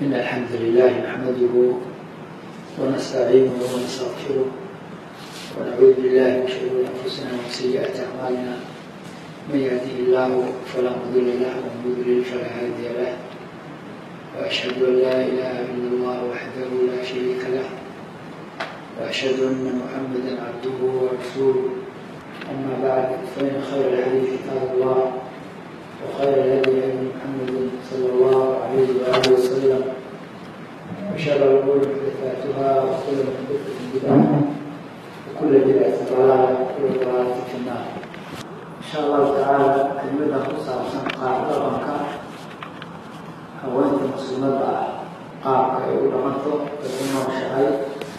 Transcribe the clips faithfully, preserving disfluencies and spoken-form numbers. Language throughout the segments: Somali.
إن الحمد لله نحمده ونستعينه ونستغفره ونعوذ بالله من شرور أنفسنا ومن سيئات أعمالنا من يهده الله فلا مضل له ومن يضلل فلا هادي له وأشهد أن لا إله إلا الله وحده لا شريك له وأشهد أن محمدا عبده ورسوله أما بعد فإن خير الحديث كتاب الله وخير الهدي هدي محمد صلى الله عليه وآله وسلم وشر الأمور محدثاتها وكل محدثة بدعة وكل بدعة ضلالة وكل ضلالة في النار. إن شاء الله تعالى كلمة خصوصا قاعدة بنكا هوانت المسلمات قاعدة يقول أمانته كلمة وشعير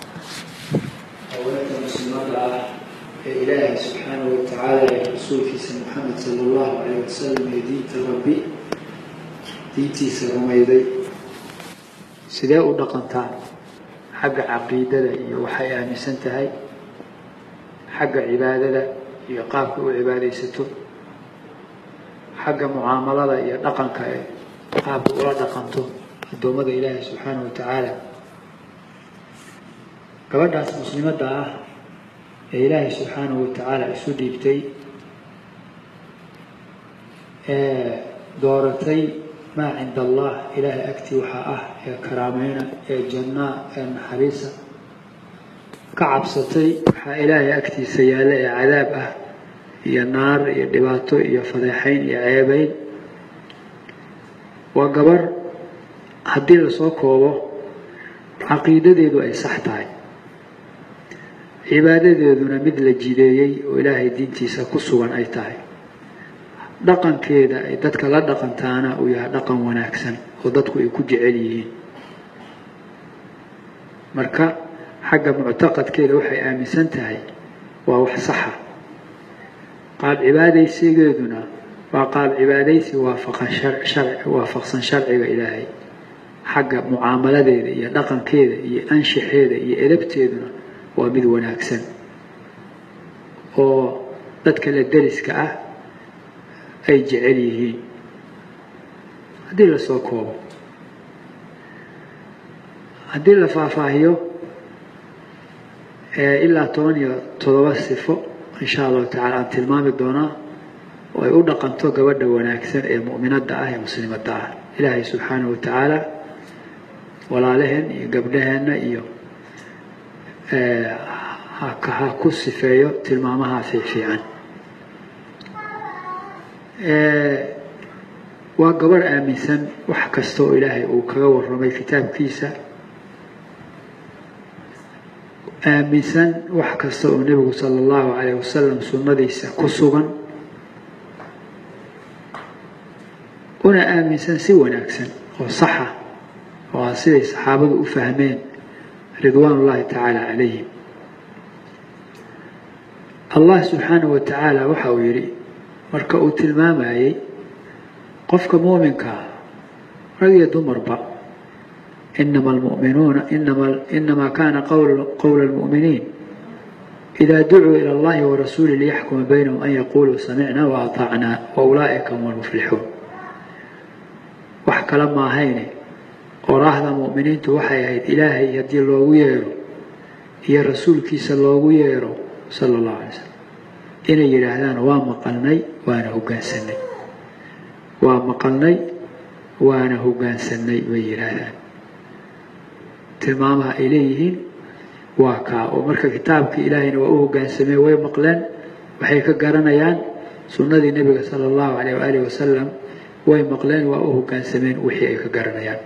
هوانت المسلمات إلهي سبحانه وتعالى رسول في سيدنا محمد صلى الله عليه وسلم دينت ربي دينتي سرميدي sidee u dhaqantaan xagga caqiidada iyo waxay aaminsan tahay xagga cibaadada iyo qaabka u cibaadaysato xagga muaamalada iyo dhaqanka ee qaabka ula dhaqanto adoomada Ilaahay subhanahu wa ta'ala gabadhaas muslimada ah ee Ilaahay subhanahu wa ta'ala isu dhiibtay ee dooratay ما عند الله إله أكتي وحاءه يا كرامينا يا جنة يا محريسة كعبستي وحا إله أكتي سيالة يا عذابه يا نار يا دباتو يا فضيحين يا عيبين وقبر هدي لصوكوه عقيدة ديدو أي صحتاي عبادة ديدونا مثل الجديي وإلهي دينتي سكسوا أي تاي dhaqankeeda ay dadka la dhaqantaana uu yahay dhaqan wanaagsan oo dadku ay ku jecel yihiin marka xagga mu'taqadkeeda waxay aaminsan tahay waa wax sax ah qaab cibaadaysigeeduna waa qaab cibaadaysi waafaqan sharci waafaqsan sharciga Ilaahay xagga mucaamaladeeda iyo dhaqankeeda iyo anshaxeeda iyo edabteeduna waa mid wanaagsan oo dadka la dariska ah ay jecel yihiin hadii la soo koobo hadii la faahfaahiyo ee ilaa toban iyo toddoba sifo insha Allah ta'ala aan tilmaami doonaa oo ay u dhaqanto gabadha wanaagsan ee mu'minada ah ee muslimada ah Ilaahay subhanahu wa ta'ala walaalehen iyo gabdhaheena iyo ee ha ku sifeeyo tilmaamaha fiican waa gabar aaminsan wax kasta oo Ilaahay uu kaga warramay kitaabkiisa aaminsan wax kasta oo Nabiga sallallahu alayhi wasallam sunnadiisa ku sugan una aaminsan si wanaagsan oo sax ah oo siday saxaabadu u fahmeen ridwaanullaahi ta'ala alayhim Allah subhanahu wa ta'ala waxa uu yiri marka uu tilmaamayay qofka muuminka rag iyo dumarba inama almu'minuuna inama inama kana qawl qawl almu'minin idha du'u ila Allah wa rasulihi liyahkuma baynahum an yaqulu sami'na wa ata'na wa ulaa'ika humul muflihun wax kala ma hayne qorahda mu'miniintu waxay ahayd Ilaahay hadii loogu yeero iyo rasuulkiisa loogu yeero sallallahu alayhi wasallam inay yiraahdaan waa maqalnay waana hoggaansanay waa maqalnay waana hoggaansanay way yiraahdaan tilmaamaha ay leeyihiin waa ka oo marka kitaabka Ilaahayna waa u hoggaansamay way maqleen waxay ka garanayaan sunnadii Nabiga sallallahu alayhi wa sallam way maqleen waa u hoggaansameen wixii ay ka garanayaan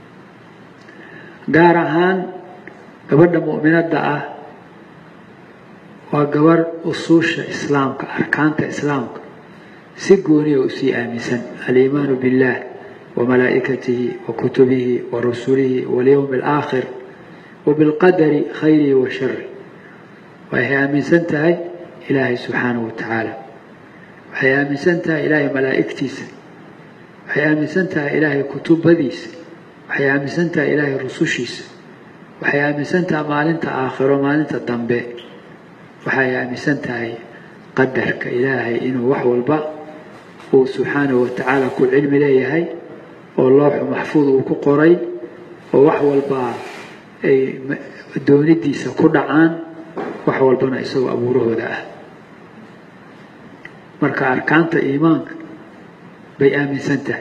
gaar ahaan gabadha mu'minada ah waa gabar usuusha islaamka arkaanta islaamka si gooni ah u sii aaminsan al-iimaan billah wa malaa'ikatihi wa kutubihi wa rusulihi wal yawmil aakhir wa bil qadari khayri wa sharri waxay aaminsan tahay Ilaahay subhanahu wa ta'ala waxay aaminsan tahay Ilaahay malaa'iktiisa waxay aaminsan tahay Ilaahay kutubadiisa waxay aaminsan tahay Ilaahay rusushiisa waxay aaminsan tahay maalinta aakhiro maalinta dambe waxay aaminsan tahay qadarka Ilaahay inuu wax walba uu subhanahu wa ta'ala ku cilmi leeyahay oo loox maxfuud uu ku qoray ووح والبا دوني ديسا كل عام وح والبنا يسوي أبوره ذا مركا أركانت إيمانك بيآمن سنته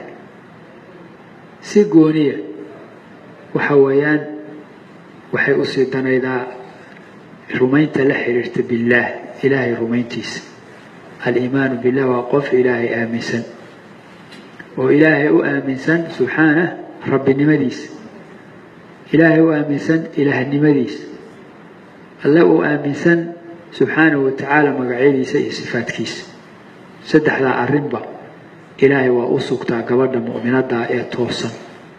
سيقونية وحويان وحي أسيدنا إذا رمينت لحررت بالله إلهي رمينتيس الإيمان بالله وقف إلهي آمسا وإلهي آمسا سبحانه رب النمديس إلهي آمسا إله النمديس الله آمسا سبحانه وتعالى مقعيلي سي صفات كيس سدح لا الرنبة إلهي وأسوكتا قبرنا مؤمنات دائية توصا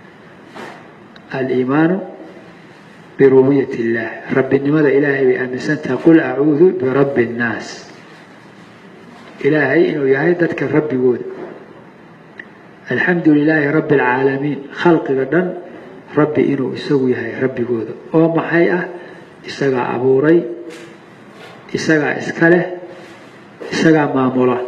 الإيمان بربوبية الله رب النمدى إلهي بآمسا تقول أعوذ برب الناس إلهي إنه يهيدتك الرب يقول الحمد لله رب العالمين خلق غدا ربي إنه يسوي هاي ربي يقول وما حقيقة إساقا أبوري إساقا إسكاله إساقا مامولا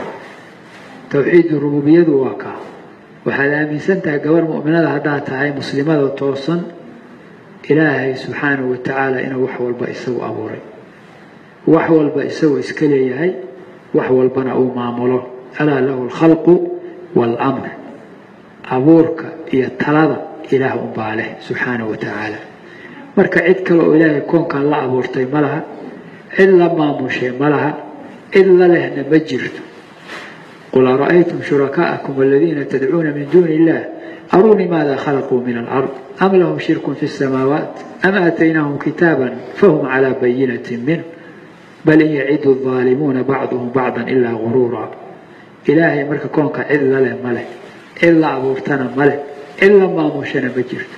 توحيد الربوبية واقع وحالا من سنتها قبر مؤمنة هداتها هاي مسلمة وتوصن إلهي سبحانه وتعالى إنه وحوال بأسو أبوري وحوال بأسو إسكالي هاي وحوال بناء مامولا ألا له الخلق والأمر أبورك يتلظى إله أباله سبحانه وتعالى مركا عدك لو إلهي كون كان لا أبورتي ملها إلا ما مشي ملها إلا لهن مجرد قل رأيتم شركاءكم الذين تدعون من دون الله أروني ماذا خلقوا من الأرض أم لهم شرك في السماوات أم آتيناهم كتابا فهم على بينة منه بل إن يعد الظالمون بعضهم بعضا إلا غرورا إلهي مركا كونك إلا له ملك إلا أبورتنا ملك إلا ما مشينا مجرد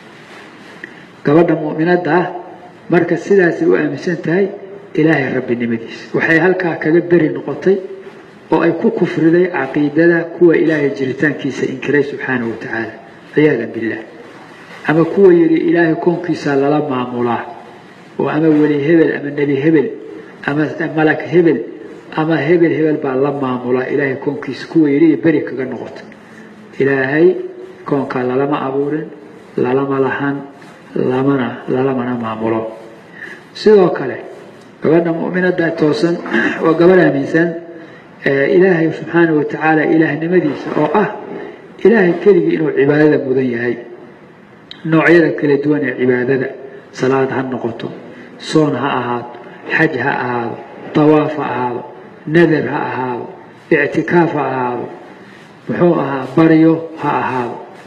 قبضنا مؤمنات ده مركا السلاسي وآمسنتهي إلهي رب النمديس وحي هلكا كبري النقطي oo ay ku kufriday aqeedada kuwa ilaahay jiritaankiisa inkiray subhanahu wa ta'ala ayada billah ama kuwa yiri ilaahay koonkiisa lala maamulaa oo ama wali hebel ama nabi hebel ama malak hebel ama hebel hebel baa la maamulaa ilaahay koonkiisa kuwa yiri bari kaga noqoto ilaahay koonka lala ma abuurin lala malahan lamana lala mana maamulo sidoo kale gabadha mu'minada toosan oo gabadha aaminsan إلهي سبحانه وتعالى إله نمديس أو أه إلهي كلي إنه عبادة مذيعي نوعية كل دوان عبادة صلاة هالنقطة صون هأهاد حج هأهاد طواف هأهاد نذر هأهاد اعتكاف هأهاد محوها بريو هأهاد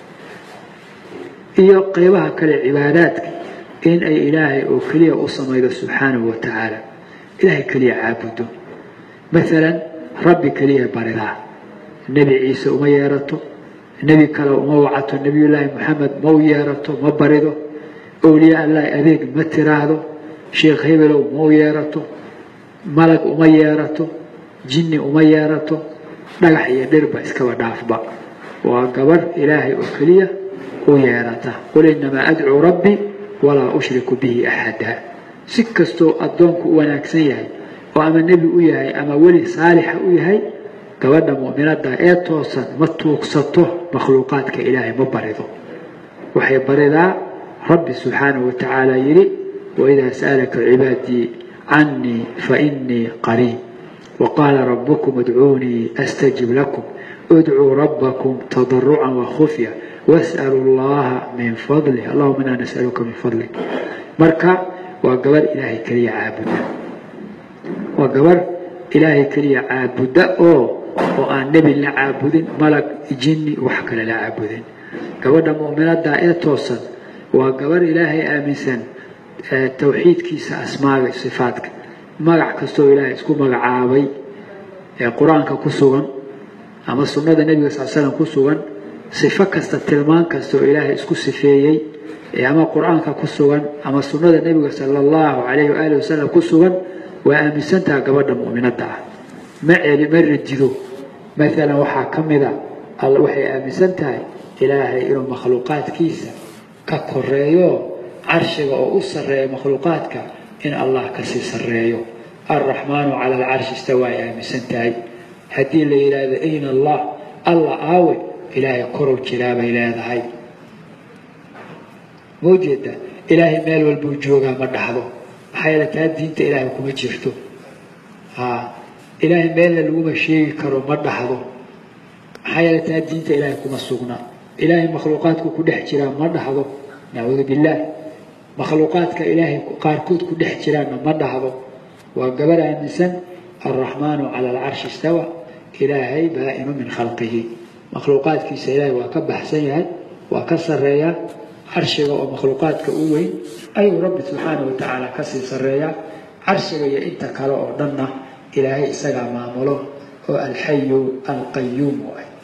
إيا قيبها كل عبادات إن أي إلهي وكلي أصمي سبحانه وتعالى إلهي كلي عابده مثلا ربي كليه بريده النبي عيسى وما يارته النبي كلا وما وعته النبي الله محمد ما يارته ما بريده أولياء الله أذيك ما تراده شيخ هبل وما يارته ملك وما يارته جن وما يارته نجح يدرب إسكوا دافبا وقبر إلهي وكليه ويارته قل إنما أدعو ربي ولا أشرك به أحدا سكستو أدونك وناكسيه وأما النبي وياي أما ولي صالح وياي قبلنا مؤمنات دا توصل ما توقسطه مخلوقات كإلهي مبرده وحي بردا رب سبحانه وتعالى يري وإذا سألك عبادي عني فإني قريب وقال ربكم ادعوني أستجب لكم ادعوا ربكم تضرعا وخفيا واسألوا الله من فضله اللهم إنا نسألك من فضلك مركع وقبل إلهي كريا عابد وقبر إلهي كلي عابد أو وأن نبي لا عابد ملك جني وحكى لا عابد قبر مؤمنات دائرة توصل وقبر إلهي آمسا توحيد كيس أسماء صفاتك مقع كستو إلهي اسكو مقع عابي القرآن كسوغن أما السنة النبي صلى الله عليه وسلم كسوغن صفة كستلمان كستو إلهي اسكو صفيي أما القرآن كسوغن أما السنة النبي صلى الله عليه وآله وسلم كسوغن وآمسنتها قبل مؤمنات ما ما رديدو مثلا وحا كمدا الله وحي آمسنتها إلهي إلو مخلوقات كيسا ككريو عرشك أو أسرية مخلوقاتك إن الله كسي سريو الرحمن على العرش استوى آمسنتها هدي اللي إلى أين الله الله آوي إلهي كرو الكلاب إلى هاي موجودة إلهي مال والبوجوغا مدحضو حيالة تهدين إلهي كما جرتو ها إلهي مال الوما شيء كرو مدحضو حيالة تهدين إلهي كما سوغنا إلهي مخلوقاتك كل احترام مدحضو نعوذ بالله مخلوقاتك إلهي قاركود كل احترام مدحضو وقبل النسان الرحمن على العرش استوى إلهي بائن من خلقه مخلوقاتك سيلاي وكبح سيئات وكسر ريا عرشك ومخلوقاتك أوي أي رب سبحانه وتعالى كسر سريا عرشك يا إنت كلا أردنا إلهي سجع معمله هو الحي القيوم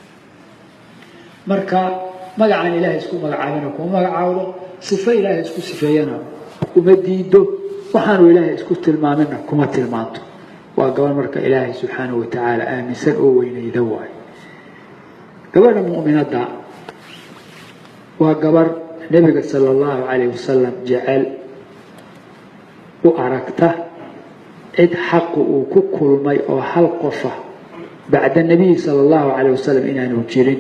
مركا مجعل إلهي سكون مجعلنا ومجعله صفة إلهي سكون صفينا ومديده وحنو إلهي سكون تلمامنا كما تلمانته وقبل مركا إلهي سبحانه وتعالى آمن سن أوين يدوي قبل المؤمنات دا وقبل النبي صلى الله عليه وسلم جعل وأركته إذ حقه كل ما أو حلقفه بعد النبي صلى الله عليه وسلم إن نوجرين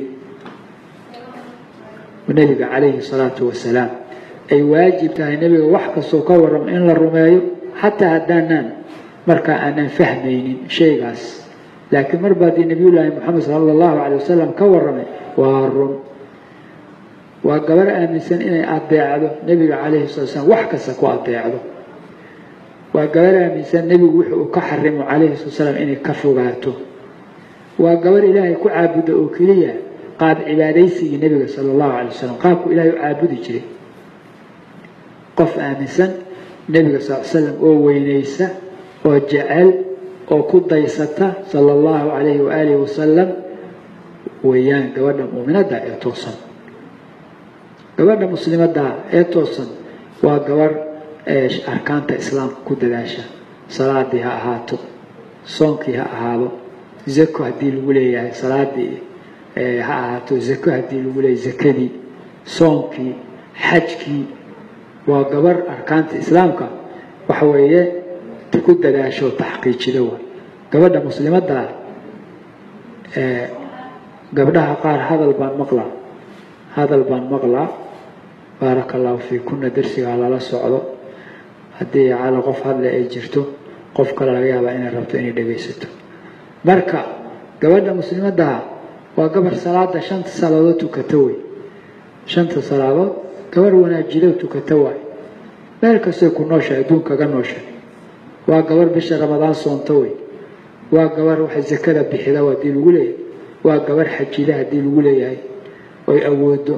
والنبي عليه الصلاة والسلام أي واجب تاع النبي وحق السكور إن الرمايو حتى هدانا مركا أنا فهمين شيء قاس لكن مربى النبي الله محمد صلى الله عليه وسلم كورمي وارم وقبل أن نسن إني أطيعه النبي عليه الصلاة والسلام وحق سكو أطيعه وقبل أن نسن النبي وحق كحرم عليه الصلاة والسلام إني كفوقاته وقبل إلهي كعابد أوكلية قاد عباديسي النبي صلى الله عليه وسلم قابك إلهي عابد جري قف آمسا النبي صلى الله عليه وسلم أو وينيسا وجعل أو كديسته صلى الله عليه وآله وسلم ويان قبل مؤمنة دا يتوصل قبل مسلمة دا يتوصل وقبل أركان الإسلام كدلاشا صلاة ديها أهاتو صونكي أهالو زكو هدي الولاية صلاة دي أهاتو زكو هدي الولاية زكدي صونكي حجكي وقبل أركان الإسلام وحوية تكون دلاشة وتحقيق دوا قبل مسلمة دا قبلها قال هذا البان مقلع هذا البان مقلع بارك الله فيكم درسي على الله سعوده هدي على قف هذا اللي أجرته قف كلا رجاء إن ربط إني دبيسته بركة قبل مسلمة دا وقبل صلاة شنت صلاة كتوي شنت صلاة قبل وناجيله كتوي بركة سيكون نوشة دون كجنوشة وقبل بشر رمضان صنتوي وقبل روح الزكاة بحذاء دين الولاية وقبل حج لها دين الولاية ويأوده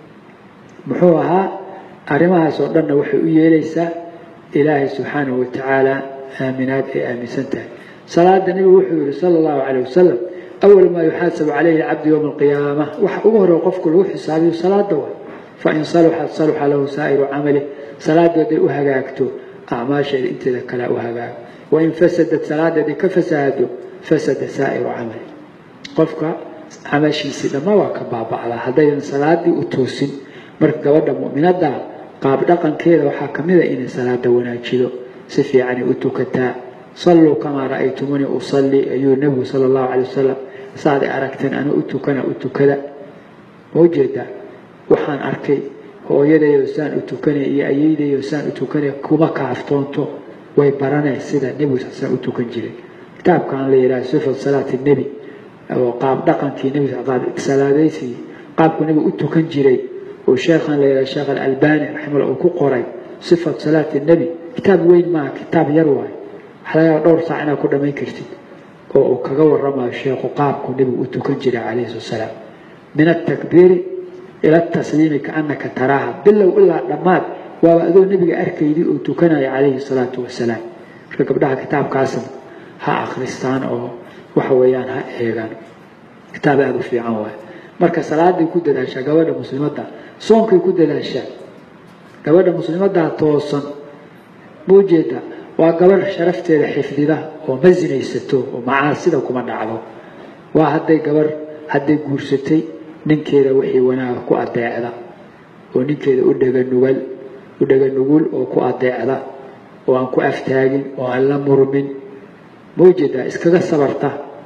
محوها أرمها صدرنا وحوية ليس إلهي سبحانه وتعالى آمنات آمن سنته صلاة النبي وحوي صلى الله عليه وسلم أول ما يحاسب عليه العبد يوم القيامة وحوه وقف كل وحي صلاه صلاة دوا فإن صلحت صلح له سائر عمله صلاة دي أهجاكته أعمال شيء أنت ذكلا أهجاك وإن فسدت صلاة دي كفساده فسد سائر عمله قفك عمل شيء سيدا ما وكبابا على هذين صلاة دي أتوسن مرك قبل مؤمنات دا قاب دقن كذا وحاكمه إن صلاة وناجيله سفي يعني أتوكتا صلوا كما رأيتموني أصلي أيها النبي صلى الله عليه وسلم صاد أركتن أنا أتوكنا أتوكلا وجد وحان أركي هو يدا يوسان أتوكني يا أيدا يوسان أتوكني كما كعفتونتو ويبرانا سيدا النبي صلى الله عليه وسلم أتوكنجري كتاب كان لي صفة صلاة النبي أو قاب دقن في النبي قاب صلاتي قاب النبي أتوكنجري وشيخنا لي الشيخ الألباني رحمه الله كقري صفة صلاة النبي كتاب وين ما كتاب يروي حلا دور ساعنا كنا ما يكرتي أو كجور رمى الشيخ قاب النبي أتوكنجري عليه الصلاة والسلام من التكبير إلى التسليم كأنك تراها بالله وإلا لمات وأذو النبي أركيدي أتوكنا عليه الصلاة والسلام فقبلها كتاب قاسم ها أخرستان أو وحويان ها إيغان كتاب هذا في عواه marka salaadii ku dadaasha gabadha muslimadda soonkay ku dadaasha gabadha muslimadda toosan muujeeda waa gabadh sharafteeda xifdida oo mazinaysato oo macaasida kuma dhacdo waa haday gabar haday guursatay ninkeeda wixii wanaag ku adeecda oo ninkeeda u dhaga nugal u dhaga nugul oo ku adeecda oo aan ku aftaagin oo aan la murmin muujeeda iskaga sabarta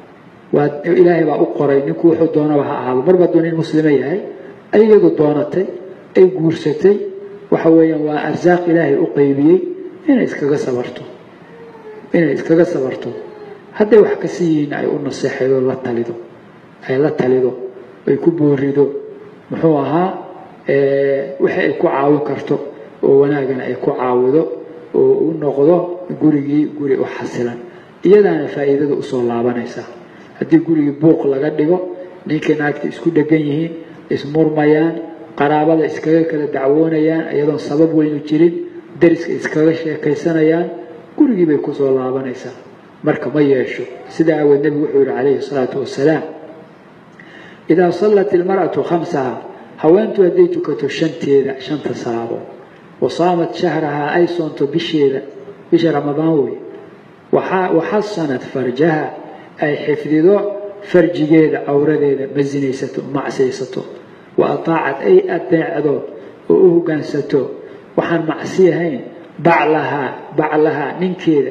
وإلهي بأقرأ نكو حدونا وها أهل مربى دون المسلمين هاي أي يجو دونتي أي جورستي وحويا وأرزاق إلهي أقيبي إن إسكاغا صبرتو إن إسكاغا صبرتو هذا وحكسيين أي أن الصحة لا تلدو أي لا تلدو ويكبوا الردو محوها أه وحي يكو عاو كرتو وناقنا يكو عاودو ونقضو قولي قولي وحسلا إيادانا فائدة أصول لابانيسا هذي قولي بوق لغدقو نيكي ناكتي اسكو دقنيهين اسمور ميان قرابة اسكاغا كلا دعوونيان أيضا سبب وينو جيرين درس اسكاغا شاكيسانيان قولي بيكو صول لابانيسا مركا ما يشو سيدا والنبي وحور عليه الصلاة والسلام إذا صلت المرأة خمسها هوانتو هديتو كتو شنتيدا شنت صلابو وصامت شهرها أي صنت بشيدا بش رمضان وحصنت فرجها أي حفظدو فرجيدا أورديدا مزنيستو معسيستو وأطاعت أي أدعدو وأوغانستو وحن معسيهين بعلها بعلها من كيدا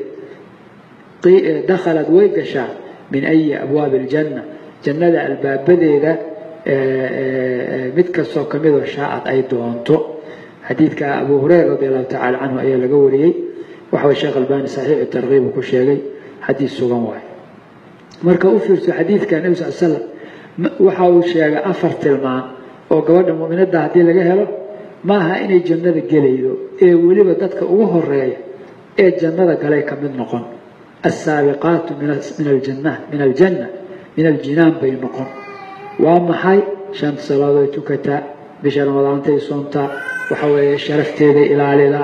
دخلت ويقشا من أي أبواب الجنة جنة الباب بديدا متكسو كميدو شاءت أي دونتو حديث أبو هريرة رضي الله تعالى عنه أي لقوري وحوى الشيخ الباني صحيح الترغيب وكل شيء حديث سوغان واحد مركا أفرت حديث كان النبي صلى الله عليه وسلم وحوى الشيخ أفرت الماء وقوانا مؤمنات ده هدي لقاها له maaha inay jannada galaydo ee waliba dadka ugu horeeya ee jannada galay ka mid noqon as-saabiqaatu min al-jannah min al-janna min al-jinaan bay noqon waa maxay shan salaado tukata bisha ramadaantay soonta waxa weeye sharafteeda ilaalida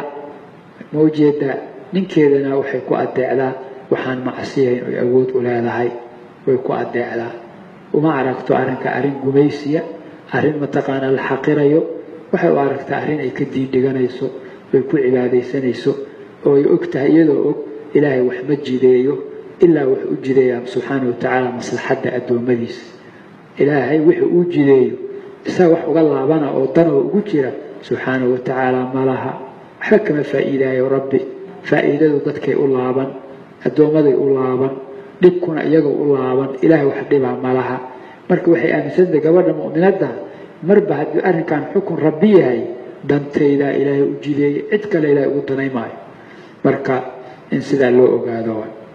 mawjeeda ninkeedana waxay ku adeecdaa waxaan macsiyayn oo awood u leedahay way ku adeecdaa uma aragto arrinka arrin gumaysiya arrin mataqaana la xaqirayo waxay u aragtaa arrin ay ka diin dhiganayso way ku cibaadaysanayso oo ay ogtahay iyadoo og ilaahay wax ma jideeyo ilaa wax u jideeyaa subxaanahu wa tacaala maslaxadda addoommadiisa ilaahay wixii uu jideeyo isaga wax uga laabana oo danoo ugu jira subxaanahu wa tacaala malaha waxba kama faa'iidaayo rabbi faa'iidadu dadkay u laaban addoommaday u laaban dhibkuna iyagoo u laaban ilaahay wax dhibaa malaha marka waxay aaminsantahay gabadha mu'minadda marba haddii arrinkan xukun rabbi yahay dantayda ilaahay u jideeyay cid kale ilaahay ugu danay maayo marka in sidaa loo ogaado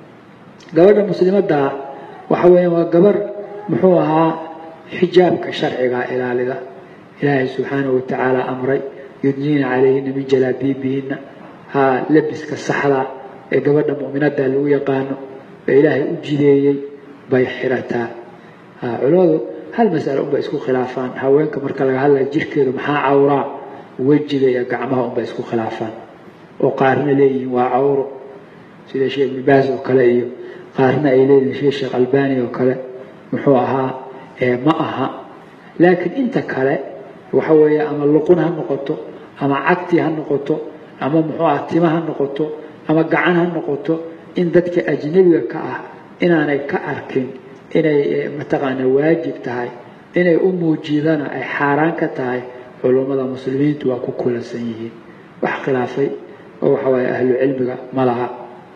gabadha muslimadda waxa weeyaan waa gabar muxuu ahaa xijaabka sharciga ilaalida ilaahay subxaanahu wa tacaala amray yudniina calayhina min jalaabiibihinna ha labiska saxda ee gabadha mu'minadda lagu yaqaano ee ilaahay u jideeyey bay xirataa culimadu hal mas'alo unba isku khilaafaan haweenka marka laga hadlayo jirkeedu maxaa cawraa wejiga iyo gacmaha unba isku khilaafaan oo qaarna leeyihiin waa cawro sida sheekh ibn baaz oo kale iyo qaarna ay leeyihiin sheekh albani oo kale muxuu ahaa ee ma aha laakiin inta kale waxa weeye ama luqun ha noqoto ama cagti ha noqoto ama muxuu ahaa tima ha noqoto ama gacan ha noqoto in dadka ajnabiga ka ah inaanay ka arkin inay mataqaana waajib tahay inay u muujidana ay xaaraan ka tahay culimada muslimiintu waa ku kulansan yihiin wax khilaafay oo waxa weeye ahlu cilmiga malaha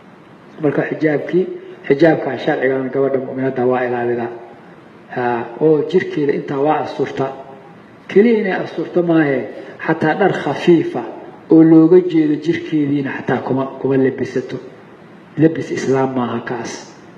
marka xijaabkii xijaabka sharciga gabadha mu'minada waa ilaalida ha oo jirkeeda inta waa asturta kaliya inay asturto maahe xataa dhar khafiifa oo looga jeedo jirkeediina xataa kuma kuma labisato labis islaam maaha kaas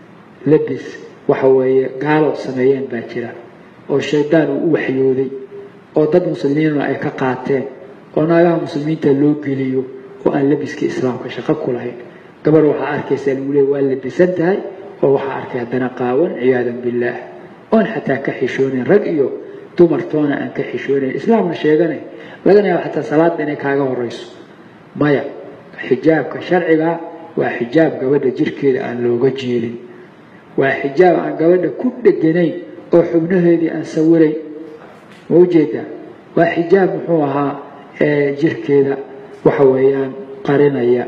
labis waxa weeye gaalo sameeyeen baa jira oo shaydaan uu u waxyooday oo dad muslimiin ay ka qaateen oo naagaha muslimiinta loo geliyo oo aan labiska islaamka shaqo ku lahayn gabar waxa arkaysaa lagu leeyahay waa labisan tahay oo waxa arkay haddana qaawan ciyaadan billaah oon xataa ka xishoonin rag iyo dumartoona aan ka xishoonin islaamna sheeganay lagana yaabo xataa salaada inay kaaga horeyso maya xijaabka sharciga waa xijaab gabadha jirkeeda aan looga jeedin waa xijaab aan gabadha ku dheganayn oo xubnaheedii aan sawiray mawjeeda waa xijaab muxuu ahaa ee jirkeeda waxa weeyaan qarinaya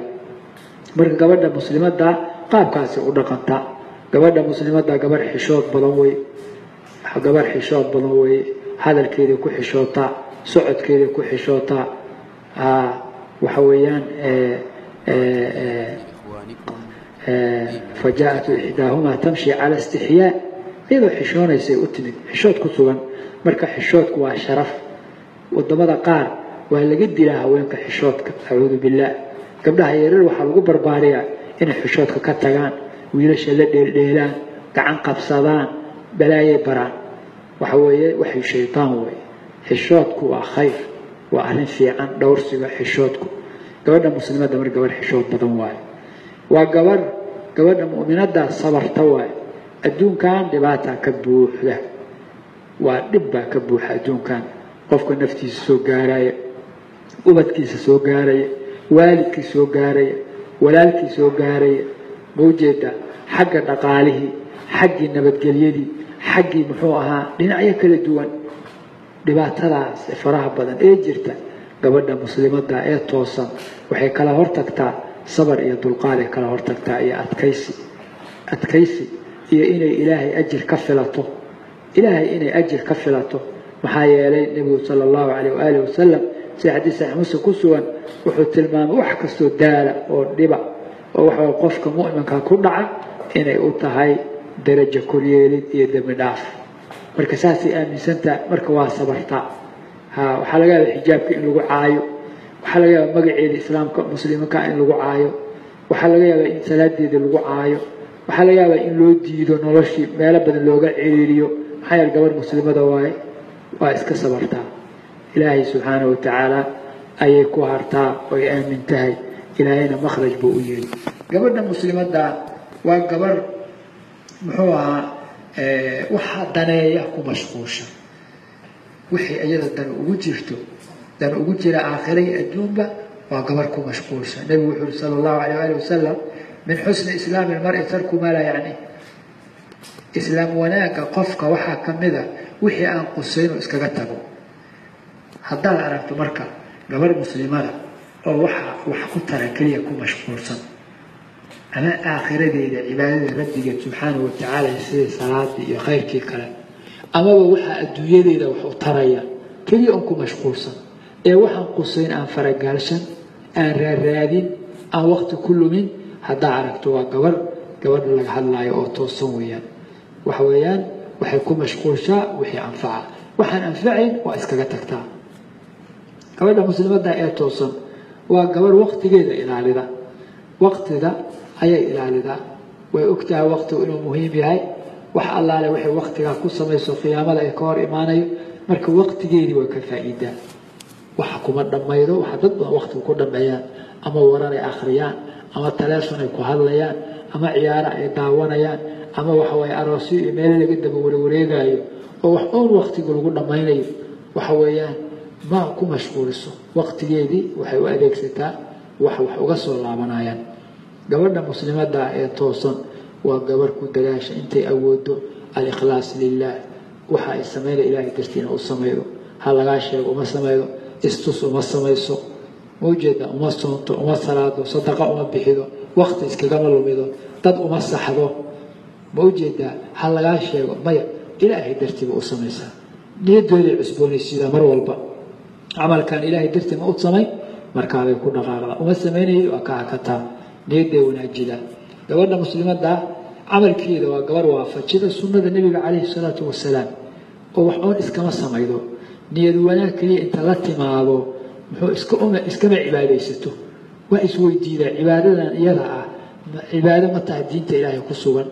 marka gabadha muslimadda qaabkaasi u dhaqanta gabadha muslimadda gabar xishood badan way gabar xishood badan way hadalkeeda ku xishoota socodkeeda ku xishoota ah waxa weeyaan ee ee فجاءت إحداهما تمشي على استحياء إذا حشوني سيؤتمد حشوت كسوغان مركا حشوت كوا شرف والضمد قار waa laga dilaa haweenka xishoodka acuudu billah gabdhaha yaryar waxaa lagu barbaariyaa inay xishoodka ka tagaan wiilasha la dheeldheelaan gacan qabsadaan balaayay baraan waxa weeye waxay shaytaan weeye xishoodku waa khayr waa arrin fiican dhowrsiga xishoodku gabadha muslimadda mar gabar xishood badan waaye waa gabar gabadha mu'minadda sabarta waaye adduunkan dhibaata ka buuxda waa dhib baa ka buuxa adduunkan qofka naftiisa soo gaaraya ubadkiisa soo gaaraya waalidkii soo gaaraya walaalkii soo gaaraya mawjeeda xagga dhaqaalihii xaggii nabadgelyadii xaggii muxuu ahaa dhinacyo kala duwan dhibaatadaas faraha badan ee jirta gabadha muslimadda ee toosan waxay kala hortagtaa sabar iyo dulqaad ay kala hortagtaa iyo adkaysi adkaysi iyo inay ilaahay ajir ka filato ilaahay inay ajir ka filato maxaa yeelay nebigu sala allahu calayh waaalih wasalam si xadiis saxiix muslim ku sugan wuxuu tilmaamay wax kastoo daala oo dhiba oo waxa qofka mu'minka ku dhaca inay u tahay darajo koryeelid iyo dembi dhaaf marka saasi aaminsantaa marka waa sabartaa ha waxaa laga yaabaa xijaabka in lagu caayo waxaa laga yaabaa magaceeda islaamka musliminka in lagu caayo waxaa laga yaabaa in salaadeeda lagu caayo waxaa laga yaabaa in loo diido noloshii meelo badan looga ciriiriyo maxaa yeele gabadh muslimada waaye waa iska sabartaa ilaahay subxaanahu watacaala ayay ku hartaa oo ay aamin tahay ilaahayna makhraj buu u yeeli gabadha muslimadda waa gabar muxuu ahaa waxaa daneeya ku mashquulsha wixii iyada dan ugu jirto dan ugu jira aakhira iyo adduunba waa gabar ku mashquulsha nebigu wuxuu yiri sala allahu calayh waali wasalam min xusni islaami almar'i tarku maa laa yacni islaam wanaagga qofka waxaa ka mida wixii aan qusayn oo iskaga tago haddaad aragto marka gabar muslimada oo waxa wax ku tara keliya ku mashquulsan ama aakhiradeeda cibaadada rabbigeed subxaanahu watacaala sidii salaadii iyo khayrkii kale amaba waxaa adduunyadeeda wax u taraya keliya un ku mashquulsan ee waxaan qusayn aan faragaalshan aan raaraadin aan waqti ku lumin haddaa aragto waa gabar gabadha laga hadlaayo oo toosan weeyaan waxa weeyaan waxay ku mashquulshaa wixii anfaca waxaan anfacayn waa iskaga tagtaa gabadha muslimadda ee toosan waa gabar waqtigeeda ilaalida waqtiga ayay ilaalidaa way ogtahay waqtigu inuu muhiim yahay wax allaale waxay waqtigaa ku samayso qiyaamada ay ka hor imaanayo marka waqtigeedii way ka faa'iidaa waxa kuma dhammaydo waxa dad badan waqtigu ku dhammeeyaan ama warar ay akhriyaan ama taleefon ay ku hadlayaan ama ciyaaro ay daawanayaan ama waxa way aroosyo iyo meel laga daba wareegaayo oo wax oon waqtiga lagu dhammaynayo waxa weeyaan ma ku mashquuliso waqtigeedii waxay u adeegsataa wax wax uga soo laabanayaan gabadha muslimadda ee toosan waa gabar ku dadaasha intay awoodo al-ikhlaas lillah waxa ay sameeyay ilaahay dartiina u sameeyo ha laga sheego uma sameeyo istus uma samayso mawjada uma soonto uma salaado sadaqa uma bixido waqti iskaga lumido dad uma saxdo mawjada ha laga sheego maya ilaahay dartiina u sameeysa niyadooda cusboonaysiida mar walba amalkan ilaahay dartiina u sameey marka ay ku dhaqaaqda uma sameeyay waa ka ka niyadda wanaajida gabadha muslimadda amalkeeda waa gabar waafajida sunnada nabiga calayhi salaatu wasalaam oo wax oon iskama samaydo niyad wanaag kaliya inta la timaado muxuu iska uma iskama cibaadaysato waa isweydiida cibaadadan iyada ah cibaado ma tahay diinta ilaahay ku sugan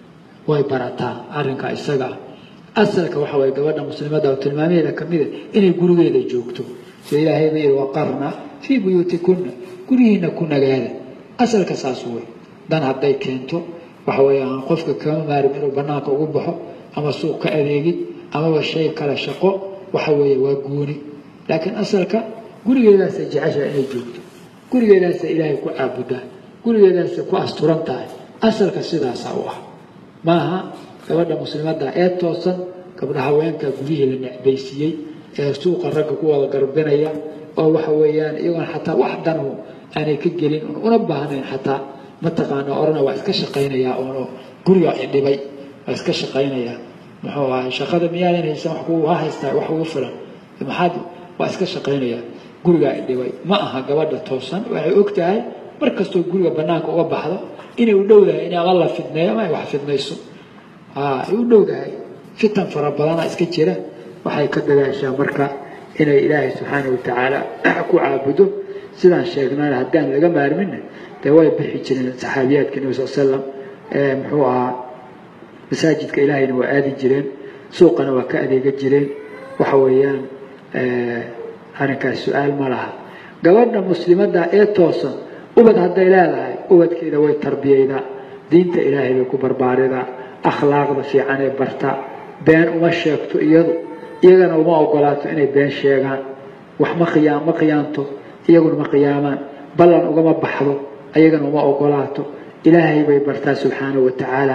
way barataa arrinka isaga asalka waxa way gabadha muslimadda oo tilmaameeda kamid ah inay gurigeeda joogto sida ilaahay bay waqarna fi buyutikunna gurihiina ku nagaada asalka saas way dan hadday keento waxa weeyaan qofka kama maarmi inuu banaanka ugu baxo ama suuq ka adeegid ama shay kala shaqo waxa weeye waa gooni laakiin asalka gurigeedaas jecesha inay joogto gurigeedaas ilaahay ku caabudaa gurigeedaas ku asturan tahay asalka sidaas ah waa maaha gabadha muslimadda ee toosan gabdhaha haweenka guriga la necbaysiiyay ee suuqa ragga ku wada garbinaya oo waxa weeyaan iyagoon xataa wax dan aanay ka gelin una baahnayn xataa ma taqaano orana waa iska shaqaynaya oo guriga ay dhibay waa iska shaqaynaya muxuu ahaa shaqada miyaadan haysan wax ku haystaa wax ugu filan maxaad waa iska shaqaynaya guriga ay dhibay ma aha gabadha toosan waxay ogtahay markastoo guriga banaanka uga baxdo inay u dhowdahay inay alla fidneeyo ama ay wax fidnayso aa ay u dhowdahay fitan fara badan iska jira waxay ka dadaashaa marka inay ilaahay subxaanahu watacaala ku caabudo sidaan sheegnaan haddaan laga maarmina dee way bixi jireen saxaabiyaadka nabi sal slam muxuu ahaa masaajidka ilaahayna waa aadi jireen suuqana waa ka adeega jireen waxa weeyaan arrinkaas su-aal ma laha gabadha muslimadda ee toosan ubad hadday leedahay ubadkeeda way tarbiyeydaa diinta ilaahay bay ku barbaaridaa akhlaaqda fiican ee barta been uma sheegto iyadu iyagana uma ogolaato inay been sheegaan wax ma khiyaam ma khiyaanto iyaguna ma khiyaamaan ballan ugama baxdo ayagana uma ogolaato ilaahay bay bartaa subxaanahu watacaala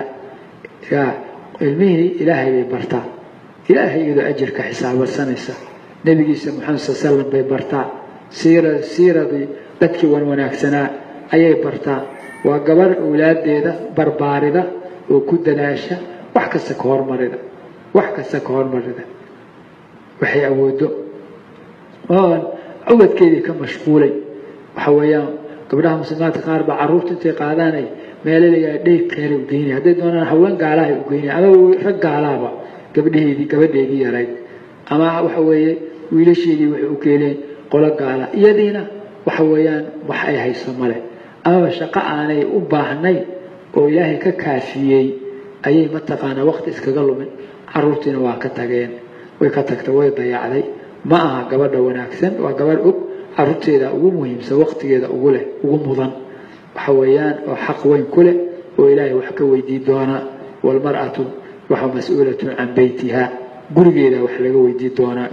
ilmihii ilaahay bay bartaa ilaahay iyadoo ajirka xisaabarsanaysa nebigiisa maxamed sal slam bay bartaa siira siiradii dadkii wan wanaagsanaa ayay bartaa waa gabarh awlaadeeda barbaarida oo ku dadaasha wax kasta ka hormarida wax kasta ka hormarida waxay awoodo oon ubadkeedii ka mashquulay waxa weeyaan gabdhaha muslimaadka qaar baa carruurta intay qaadaanay meelalayaa dheyr keelay u geynaya hadday doonaan haween gaalahay u geynaya ama rag gaalaaba gabdhaheedii gabadheedii yarayd ama waxa weeye wiilasheedii waxay u keeneen qolo gaala iyadiina waxa weeyaan wax ay hayso male amaba shaqo aanay u baahnay oo ilaahay ka kaafiyey ayay mataqaanaa waqti iskaga lumin carruurtiina waa ka tageen way ka tagtay way dayacday ma aha gabadha wanaagsan waa gabadh og carruurteeda ugu muhiimsan waqtigeeda ugu leh ugu mudan waxa weeyaan oo xaq weyn ku leh oo ilaahay wax ka weydii doona walmar'atu waxa mas-uulatun can beytiha gurigeeda wax laga weydii doonaa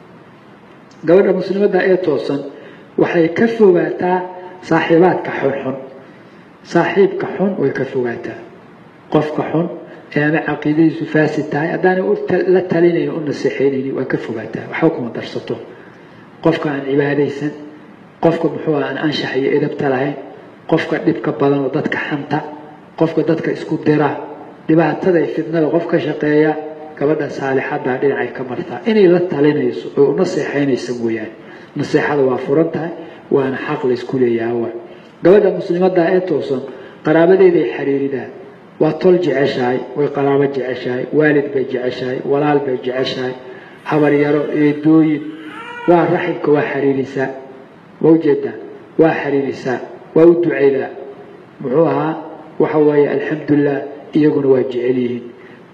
gabadha muslimadda ee toosan waxay ka fogaataa saaxiibaadka xunxun saaxiibka xun way ka fogaataa qofka xun ee ama caqiidadiisu faasid tahay haddaanay la talinayni u naseexaynayni waa ka fogaataa waxba kuma darsato qofka aan cibaadaysan qofka muxuu aan anshax iyo edabta lahayn qofka dhibka badan oo dadka xanta qofka dadka isku dira dhibaatada iyo fitnada qof ka shaqeeya gabadha saalixadda dhinacay ka martaa inay la talinayso oo u naseexaynayso mooyaane naseexada waa furan tahay waana xaq la isku leeyahay waa gabadha muslimadda ee toosan qaraabadeeday xiriiridaa waa tol jeceshahay way qaraabo jeceshahay waalid bay jeceshahay walaal bay jeceshahay habaryaro eedooyin waa raxibka waa xiriirisaa waa ujeedaa waa xiriirisaa waa u ducaydaa muxuu ahaa waxa weeye alxamdulilah iyaguna waa jecel yihiin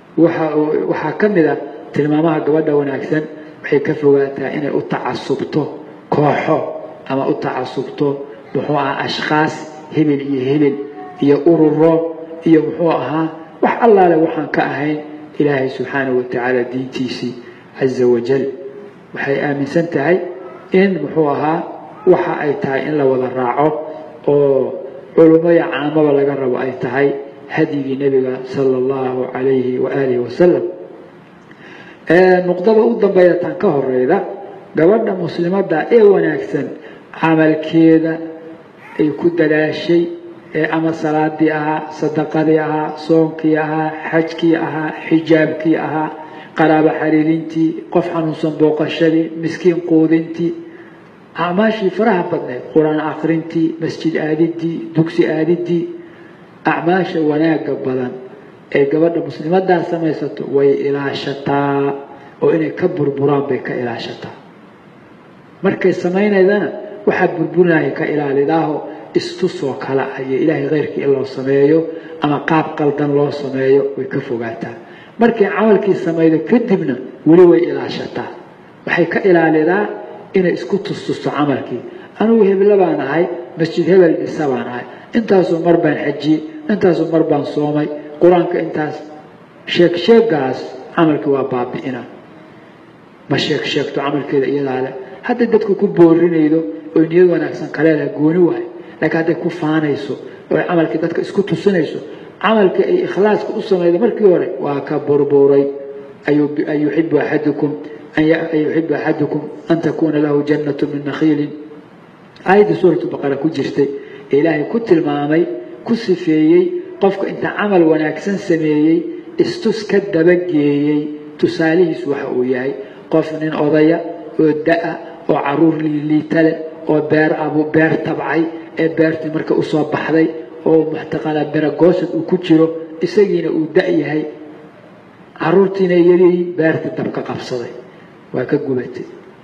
waxaa ka mid a tilmaamaha gabadha wanaagsan waxay ka fogaataa inay u tacasubto kooxo ama u tacasubto muxuu ahaa ashkhaas hebel iyo hebel iyo ururo iyo muxuu ahaa wax allaale waxaan ka ahayn ilaahay subxaanahu watacaala diintiisii caza wajal waxay aaminsan tahay in muxuu ahaa waxa ay tahay in la wada raaco oo culummo iyo caamaba laga rabo ay tahay hadyigii nebiga sala allahu calayhi waaalihi wasalam nuqdada u dambeeya tan ka horeyda gabadha muslimadda ee wanaagsan camalkeeda ay ku dadaashay ee ama salaadii ahaa sadaqadii ahaa soonkii ahaa xajkii ahaa xijaabkii ahaa qaraabo xiriirintii qof xanuunsan booqashadii miskiin quudintii acmaashii faraha badneed qur-aan akrintii masjid aadidii dugsi aadidii acmaasha wanaagga badan ee gabadha muslimaddaa samaysato way ilaashataa oo inay ka burburaan bay ka ilaashataa markay samaynaydana waxaa burburinaya ka ilaalidaaho istusoo kale ah iyo ilaahay keyrkii in loo sameeyo ama qaab qaldan loo sameeyo way ka fogaataa markay camalkii samaydo kadibna weli way ilaashataa waxay ka ilaalidaa inay isku tustusto camalkii anugu hebla baan ahay masjid hebel dhisa baan ahay intaasoo mar baan xajiyey intaasoo mar baan soomay qur-aanka intaas sheeg sheegaas camalkii waa baabi'ina ma sheeg sheegto camalkeeda iyadaa leh hadday dadku ku boorinaydo oo niyad wanaagsan kaleedaha gooni waayo laakiin hadday ku faanayso oo ay camalkii dadka isku tusinayso camalkii ay ikhlaaska u samayda markii hore waa ka burburay an yuxibu axadukum an yuxibu axadukum an takuuna lahu jannatu min nakhiilin aayadda suuratu baqara ku jirtay ee ilaahay ku tilmaamay ku sifeeyey qofka inta camal wanaagsan sameeyey istus ka dabageeyey tusaalihiisu waxa uu yahay qof nin odaya oo da-a oo caruur liiliitale oo beer abu beer tabcay ee beertii marka usoo baxday oo muxtaqana beragoosad uu ku jiro isagiina uu da-yahay caruurtiina yariyi beertii dabka qabsaday waa ka gubatay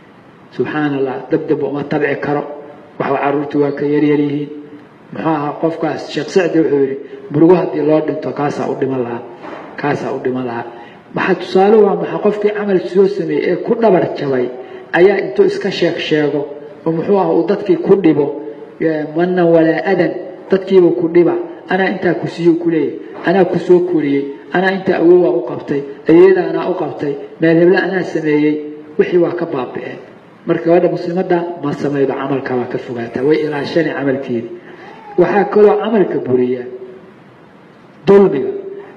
subxaan allah dabdab uma tabci karo waxa caruurtu waa ka yaryaryihiin muxuu ahaa qofkaas sheekh sacdi wuxuu yidhi murugo haddii loo dhinto kaasaa u dhiman lahaa kaasaa u dhiman lahaa maxaa tusaale waa maxaa qofkii camal soo sameeyey ee ku dhabar jabay ayaa intuu iska sheeg sheego oo muxuu aha uu dadkii ku dhibo manan walaa adan dadkiiba ku dhiba anaa intaa ku siiyo ku leeyahay anaa ku soo koriyey anaa intaa awowaa u qabtay ayeeda anaa u qabtay meel hebla anaa sameeyey wixii waa ka baabi'een marka gabadha muslimadda ma samaydo camalka waa ka fogaataa way ilaashani camalkeedii waxaa kaloo camalka buriya dulmiga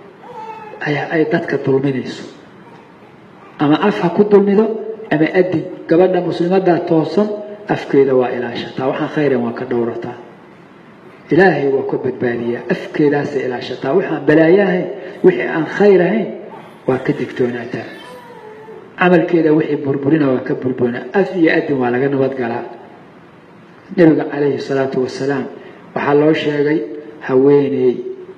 ay dadka dulminayso ama af ha ku dulmido ama adin gabadha muslimadda toosan afkeeda waa ilaashataa waxaan khayran waa ka dhowrataa ilaahay waa ku badbaadiyaa afkeedaasay ilaashataa waxaan balaayo ahayn wixii aan khayr ahayn waa ka digtoonaataa camalkeeda wixii burburina waa ka burburina af iyo adin waa laga nabadgalaa nabiga calayhi salaatu wasalaam waxaa loo sheegay haweeney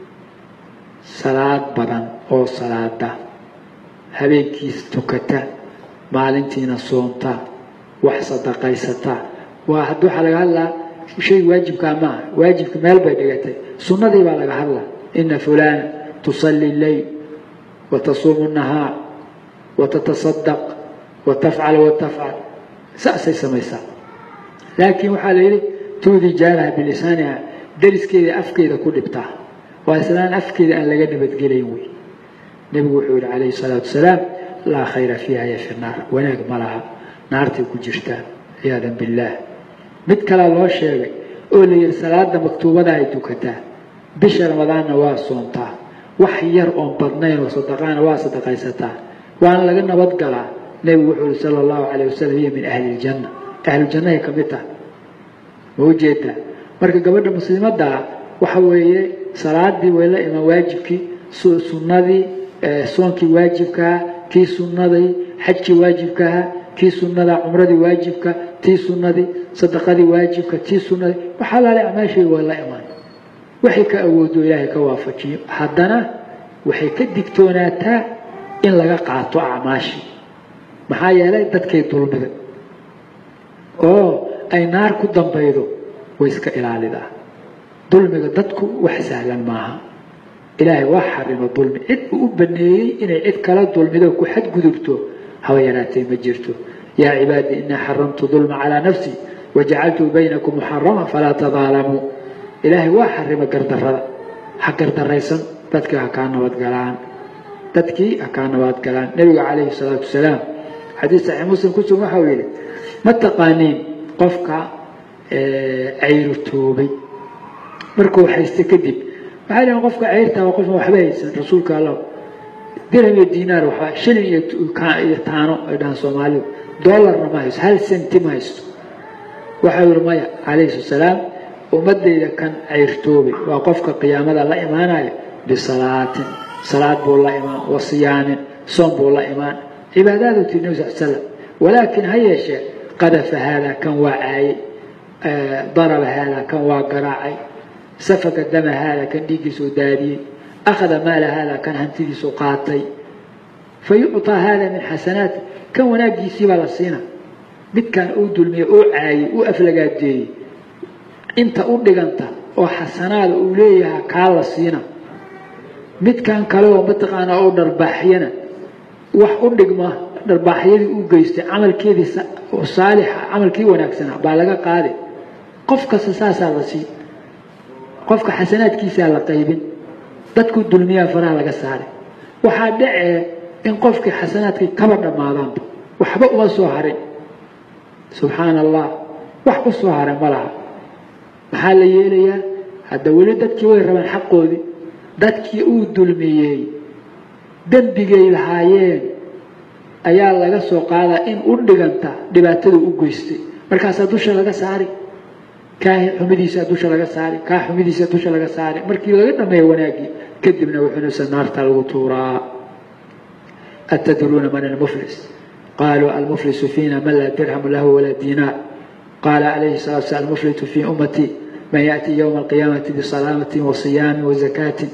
salaad badan oo salaada habeenkiis tukata maalintiina soonta wax sadaqaysata waa haddii waxaa laga hadlaa shay waajibkaa maaha waajibka meel bay dhigatay sunnadii baa laga hadlaa ina fulana tusalli leyl watasuumu nahaar watatasadaq watafcal watafcal saasay samaysaa laakiin waxaa la yidhi tuudii jaaraha bilisaaniha dariskeeda afkeeda ku dhibtaa waa islaan afkeeda aan laga nabadgelayn wey nebigu wuxuu yidhi calayhi salaatu wasalaam laa khayra fiiha ya fi naar wanaag ma laha naartay ku jirtaa ciyaadan billaah mid kalea loo sheegay oo la yidhi salaada maktuubada ay tukataa bisha ramadaanna waa soontaa wax yar oon badnayn oo sadaqaana waa sadaqaysataa waana laga nabadgalaa nebigu wuxuu yihi sala allahu calayh wasalam hiya min ahli iljanna ahlujannahay ka mid taha ma ujeedaa marka gabadha muslimaddaa waxa weeye salaadii way la imaan waajibkii sunnadii soonkii waajibkaa kii sunnadii xajkii waajibkaha kii sunnada cumradii waajibka tii sunnadii sadaqadii waajibka tii sunnadii waxaa laala acmaasheeda way la imaan waxay ka awoodo ilaahay ka waafajiyo haddana waxay ka digtoonaataa in laga qaato acmaashii maxaa yeelay dadkay dulmida oo ay naar ku dambaydo way iska ilaalidaa dulmiga dadku wax sahlan maaha ilaahay waa xarimo dulmi cid uu u baneeyey inay cid kala dulmido ku xadgudubto haba yaraatay ma jirto yaa cibaadii innaa xaramtu dulma calaa nafsi wajacaltu baynakum muxarama falaa tadaalamuu ilaahay waa xarimo gardarrada ha gardaraysan dadkii ha kaa nabadgalaan dadkii ha kaa nabadgalaan nebiga calayhi salaatu wasalaam xadiis saxiix muslim ku sugan waxau yidhi ma taqaaniin qofka cayrtoobay markuu haysta kadib waxaa leeyahay qofka cayrtaa waa qofka waxba haysan rasuulka allah dirham iyo diinaar waxba shilin iyo taano ay dhahaan soomaalidu doolarna ma haysto hal senti ma haysto waxau yidhi maya calayhi salaam ummadayda kan cayrtoobay waa qofka qiyaamada la imaanaya bisalaatin salaad buu la imaan wa siyaamin soon buu la imaan cibaadaadu tii nabi sal slam walaakin ha yeeshee qadafa haadaa kan waa caayay daraba haadaa kan waa garaacay safaka dama haadaa kan dhiiggiisuu daadiyey akhada maala haadaa kan hantidiisuu qaatay fa yucطaa haadaa min xasanaati kan wanaaggiisii baa la siina midkaan uu dulmiyey uu caayay uu aflagaadeeyey inta u dhiganta oo xasanaada uu leeyahaa kaa la siina midkan kale oo mataqaanaa oo dharbaaxyana wax u dhigma dharbaaxyadii u geystay camalkeedii saalixa camalkii wanaagsanaa baa laga qaaday qof kasta saasaa la sii qofka xasanaadkiisaa la qaybin dadku dulmiyaa faraha laga saaray waxaa dhacee in qofkii xasanaadkii kaba dhammaadaanba waxba uma soo harin subxaana allah wax u soo haray ma laha maxaa la yeelayaa hadda weli dadkii way rabaan xaqoodii dadkii uu dulmiyey dembigay lahaayeen ayaa laga soo qaadaa in u dhiganta dhibaatada u geystay markaasaa dusha laga saari kaa xumidiisa dusha laga saari kaa xumidiisa dusha laga saari markii laga dhameeyo wanaagii kadibna wuxuunuusan naarta lagu tuuraa atadruuna man almuflis qaaluu almuflisu fiina man laa dirhamu lahu walaa diinaar qaala calayhi salatu wasalaam almuflisu fii ummatii man yaأtii yowma alqiyaamati bisalaamatin wasiyaamin wazakaatin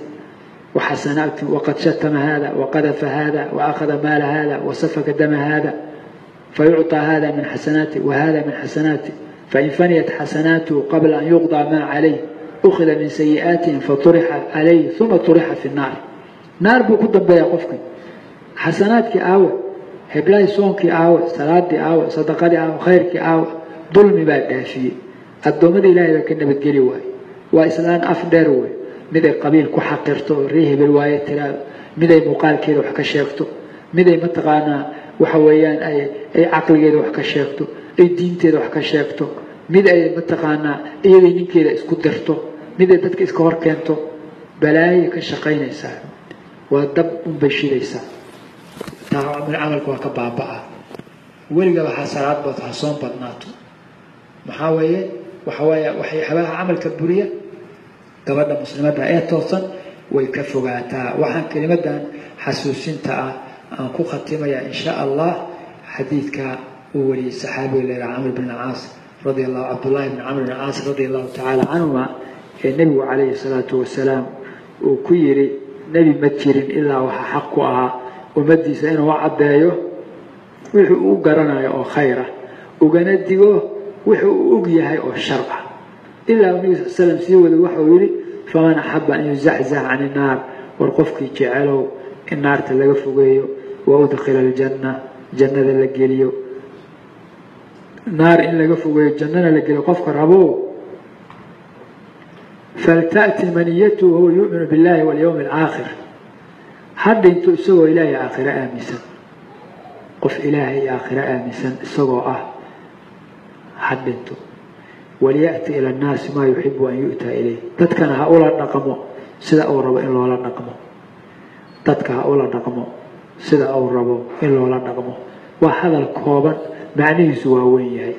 وحسنات وقد شتم هذا وقذف هذا وأخذ مال هذا وسفك دم هذا فيعطى هذا من حسناته وهذا من حسناته، فإن فنيت حسناته قبل أن يقضى ما عليه أخذ من سيئاتهم فطرح عليه ثم طرح في النار. نار بكل ضبيا قفك حسناتك آوى هبلاي صونك آوى صلاتي آوى صدقتي آوى خيرك آوى ظلمي بعد دافي الضمد إلهي كنا بتجري واي وإسلام أفدر واي مدى قبيل كحقرته ريه بالواية ترى مدى مقال كده وحكى شيخته مدى متقانا وحويان أي أي عقل كده وحكى شيخته أي دين كده وحكى شيخته مدى متقانا أي دين كده إسكدرته مدى تدك إسكور كنته بلاي كشقين إنسان والدب بشيل إنسان من عملك وكبابا ولقى بحسرات بتحصون بدناته محاوية وحوايا وحي حباها عمل كبرية قبل مسلمات إيه توصل ويكفوا عتا وحن كلمة حسوسين تا أنكو ختمة إن شاء الله حديثك أولي صحابي اللي عمرو بن العاص رضي الله عبد الله بن عمرو بن العاص رضي الله تعالى عنهما النبي عليه الصلاة والسلام وكيري نبي متير إلا وحقها ومدي سين وعدايه وحو قرنا أو خيره وجنديه وحو أجيه أو الشرع إلا النبي صلى الله عليه وسلم سيود وحويري فمن أحب أن يزحزح عن النار والقفك جعله النار تلقفه وأدخل الجنة جنة لقيليو نار إن لقفه جنة لقيليو قفك ربوه فلتأتي منيته وهو يؤمن بالله واليوم الآخر حد انتو سوى إلهي آخر آمسا قف إلهي آخر آمسا سوى أه حد انتو وليأتي إلى الناس ما يحب أن يؤتى إليه تتكن هؤلاء نقموا سيدا أو ربو إلا ولا نقموا تتكن هؤلاء نقموا سيدا أو ربو إلا ولا نقموا وهذا الكوبا معنيه سواوين يهي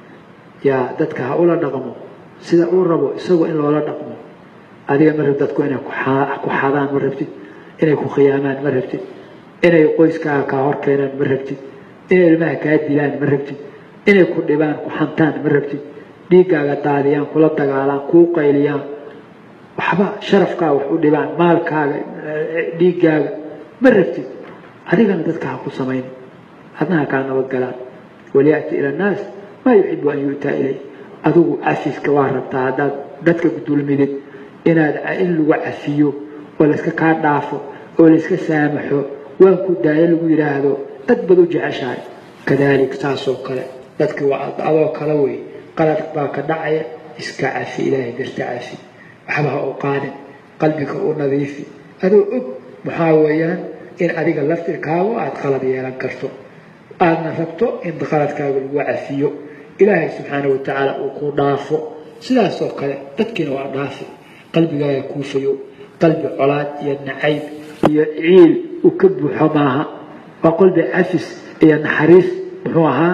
يا تتكن هؤلاء نقموا سيدا أو ربو سوى إلا ولا نقموا هذه مرة تتكو إنك حاضان مرة إنك خيامان مرة إنك قويسك كهور كينان مرة إنك الماء كهدلان مرة إنك كدبان كحنتان مرة dhiiggaaga daadiyaan kula dagaalaan kuu qayliyaan waxba sharafkaaga wax u dhibaan maalkaaga dhiiggaaga ma rabtid adigana dadka ha ku samayn adnaha kaa nabadgalaan waliyaati ila annaas maa yuxibu an yu'taa ilay adigu cafiska waa rabtaa haddaad dadka gudulmidid inaad in lagu cafiyo oo layska kaa dhaafo oo layska saamaxo waan ku daayo lagu yidhaahdo dad bad u jeceshahay kadalik saasoo kale dadki waa adoo kala wey قلبك باك دعية إسكعفي إلهي برتعفي وحبها أقادم قلبك نظيفي هذا أب محاويان إن أريق اللفت الكاو أد قلب يلنكرتو أد نفبتو إن دخلت كاو الوعفيو إلهي سبحانه وتعالى أكو نافو سلا سوكالي تتكين وأنافي قلبك يكوفيو قلب علاد ينعيب يعيل وكب حماها وقلب عفس ينحريف محوها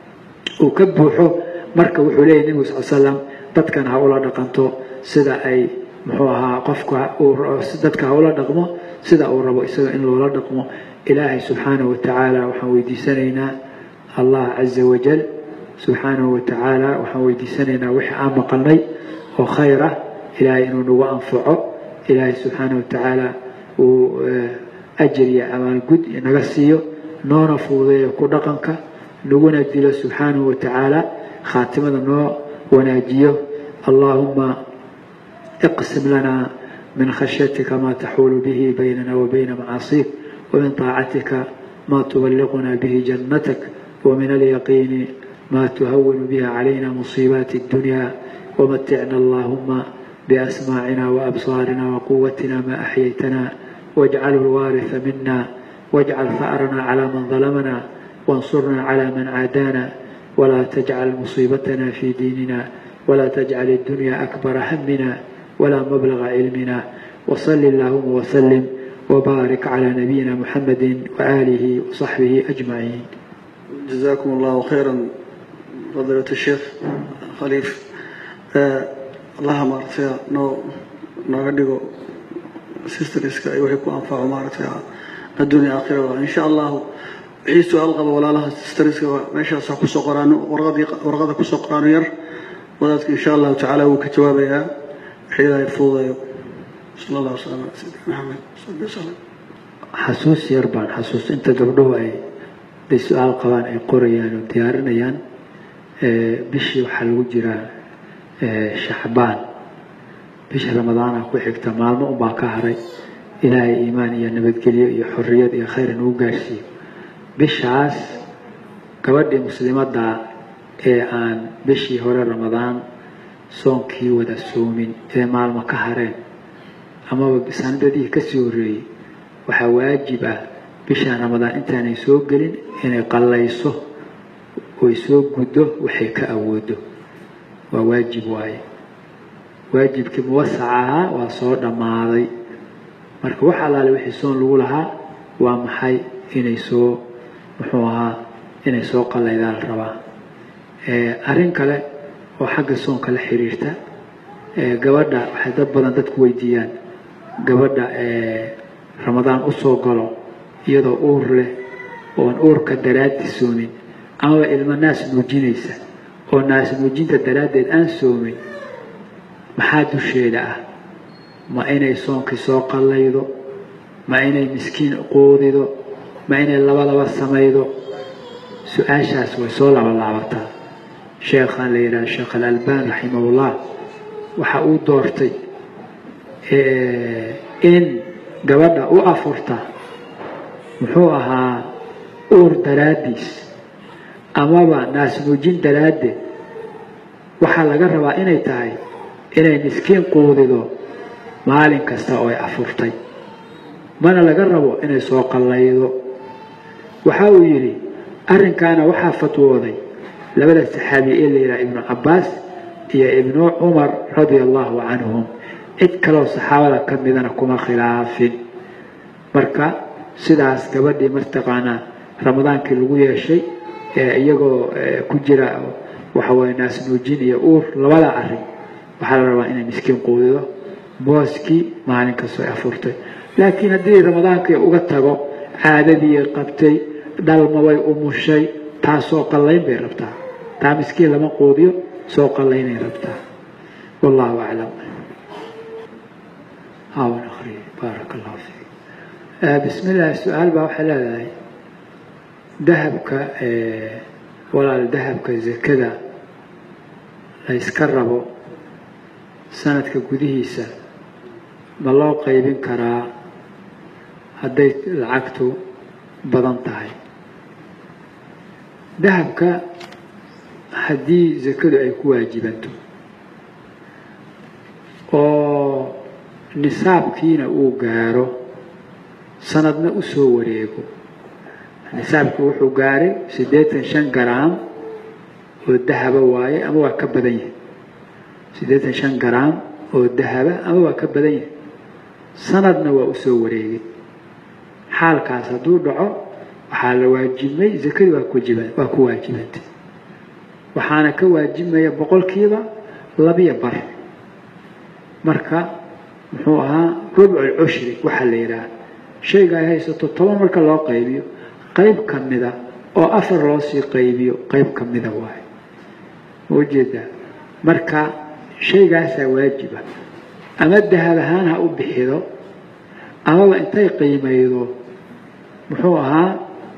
وكب حو marka wuxuu leeyahay nabiga sallallahu alayhi wasallam dadkan ha ula dhaqanto sida ay muxuu ahaa qofka uu dadka ha ula dhaqmo sida uu rabo isaga in loola dhaqmo ilaahay subhanahu wa ta'ala waxaan weydiisanaynaa allah azza wa jal subhanahu wa ta'ala waxaan weydiisanaynaa wixii aan maqalnay oo khayr ah ilaahay inuu nagu anfaco ilaahay subhanahu wa ta'ala uu ajriya amaan gud inaga siiyo noona fuudeeyo ku dhaqanka naguna dilo subhanahu wa ta'ala خاتمة نوع وناجيه اللهم اقسم لنا من خشيتك ما تحول به بيننا وبين معاصيك ومن طاعتك ما تبلغنا به جنتك ومن اليقين ما تهون به علينا مصيبات الدنيا ومتعنا اللهم بأسماعنا وأبصارنا وقوتنا ما أحييتنا واجعله الوارث منا واجعل ثأرنا على من ظلمنا وانصرنا على من عادانا ولا تجعل مصيبتنا في ديننا ولا تجعل الدنيا أكبر همنا ولا مبلغ علمنا وصل اللهم وسلم وبارك على نبينا محمد وآله وصحبه أجمعين. جزاكم الله خيرا فضيلة الشيخ خليف. آه اللهم ارفع نو نغدغو سيستريسك اي وحي كو انفعو مارتها الدنيا اخره ان شاء الله. wixii su'aal qaba walaalaha sistariska meeshaas ku soo qoraan warqadii warqada ku soo qoraan yar wadaadka insha Allah ta'ala uu ka jawaabayaa wixii ay fuudayo sallallahu alayhi wasallam Muhammad sallallahu alayhi wasallam xasuus yar baan xasuus inta gabdho ay day su-aal qabaan ay qorayaan oo diyaarinayaan bishii waxaa lagu jiraa shacbaan bisha ramadaana ku xigta maalmo unbaa ka haray ilaahay iimaan iyo nabadgelyo iyo xorriyad iyo khayr inuu gaarsiiyo bishaas gabadhii muslimadda ee aan bishii hore ramadaan soonkii wada soomin ee maalmo ka hareen amaba sanadadii ka soo horeeyay waxaa waajib ah bishaan ramadaan intaanay soo gelin inay qallayso oy soo guddo waxay ka awoodo waa waajib waaye waajibkii muwasaca ahaa waa soo dhammaaday marka wax allaale wixii soon lagu lahaa waa maxay inay soo muxuu ahaa inay soo qallaydaa la rabaa arrin kale oo xagga soonka la xiriirta gabadha waxay dad badan dadku weydiiyaan gabadha ramadaan u soo galo iyadoo uur leh oon uurka daraaddi soomin amaba ilmo naas nuujinaysa oo naas nuujinta daraaddeed aan soomin maxaa dusheeda ah ma inay soonkii soo qallaydo ma inay miskiin quudido ma inay labadaba samaydo su-aashaas way soo labalaabataa sheekhaan la yidhaha sheekh alalbaan raximahullah waxa uu doortay in gabadha u afurta muxuu ahaa uur daraaddiis amaba naas nuujin daraaddeed waxaa laga rabaa inay tahay inay miskiin quudido maalin kasta oo ay afurtay mana laga rabo inay soo qallaydo waxa uu yidhi arrinkaana waxaa fatwooday labada saxaabi ee la yidhaha ibnu cabbaas iyo ibnu cumar radia allahu canhum cid kaloo saxaabada ka midana kuma khilaafin marka sidaas gabadhii martaqaanaa ramadaankii lagu yeeshay iyagoo ku jira waxa waye naas nuujin iyo uur labada arrin waxaa la rabaa inay miskiin quudido booskii maalin kastoo ay afurtay laakiin haddii ramadaankii uga tago caadadii qabtay dhalma way umushay taa soo qallayn bay rabtaa taa miskiin lama quudiyo soo qallaynay rabtaa wallahu aclam hawan akhri baaraka allahu fiik bismi illah su-aal baa waxay leedahay dahabka walaal dahabka zakada la iska rabo sanadka gudihiisa ma loo qaybin karaa hadday lacagtu badan tahay dahabka haddii zakadu ay ku waajibanto oo nisaabkiina uu gaaro sanadna u soo wareego nisaabkii wuxuu gaaray siddeetan shan garaam oo dahaba waaye ama waa ka badan yahay siddeetan shan garaam oo dahaba ama waa ka badan yahay sanadna waa u soo wareegay xaalkaas hadduu dhaco waxaa la waajibmay zakadii waa kujiba waa ku waajibantay waxaana ka waajibmaya boqolkiiba labiyo bar marka muxuu ahaa rubcul cushri waxaa la yidhaha shayga ay haysato toban marka loo qaybiyo qayb ka mida oo afar loo sii qaybiyo qayb ka mida waayo ujeedaa marka shaygaasaa waajiba ama dahab ahaan ha u bixido amaba intay qiimaydo muxuu ahaa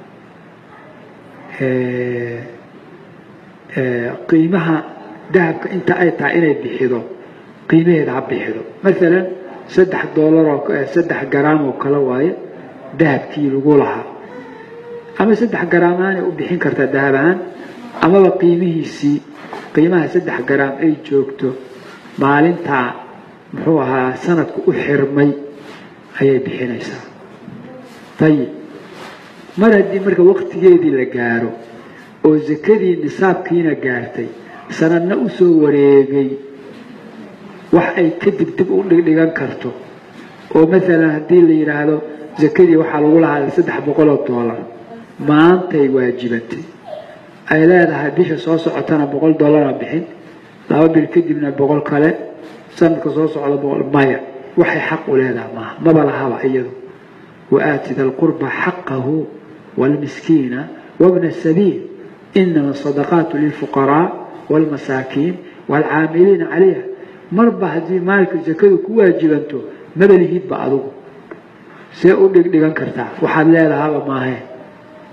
qiimaha dahabka inta ay tahay inay bixido qiimaheeda ha bixido maalan saddex doolar oo saddex garaam oo kale waaye dahabkii lagu lahaa ama saddex garaam aanay u bixin kartaa dahab ahaan amaba qiimihiisii qiimaha saddex garaam ay joogto maalintaa muxuu ahaa sanadku u xirmay ayay bixinaysaa ayib mar haddii marka waqtigeedii la gaaro oo zakadii nisaabkiina gaartay sanadna u soo wareegay wax ay kadib dib u dhigdhigan karto oo maalan haddii la yidhaahdo zakadii waxaa lagu lahaa saddex boqol oo doolar maantay waajibantay ay leedahay bisha soo socotana boqol doolara bixin laba bil kadibna boqol kale sanadka soo socda boqol maya waxay xaq u leedahay maaha maba lahaba iyadu وآتِ ذا القربى حقه والمسكين وابن السبيل إنما الصدقات للفقراء والمساكين والعاملين عليها مربى هذه مالك الزكاة كواجبانته ما بلهيد بعضه سيقول لك لغن كرتا وحال لا هذا ما هي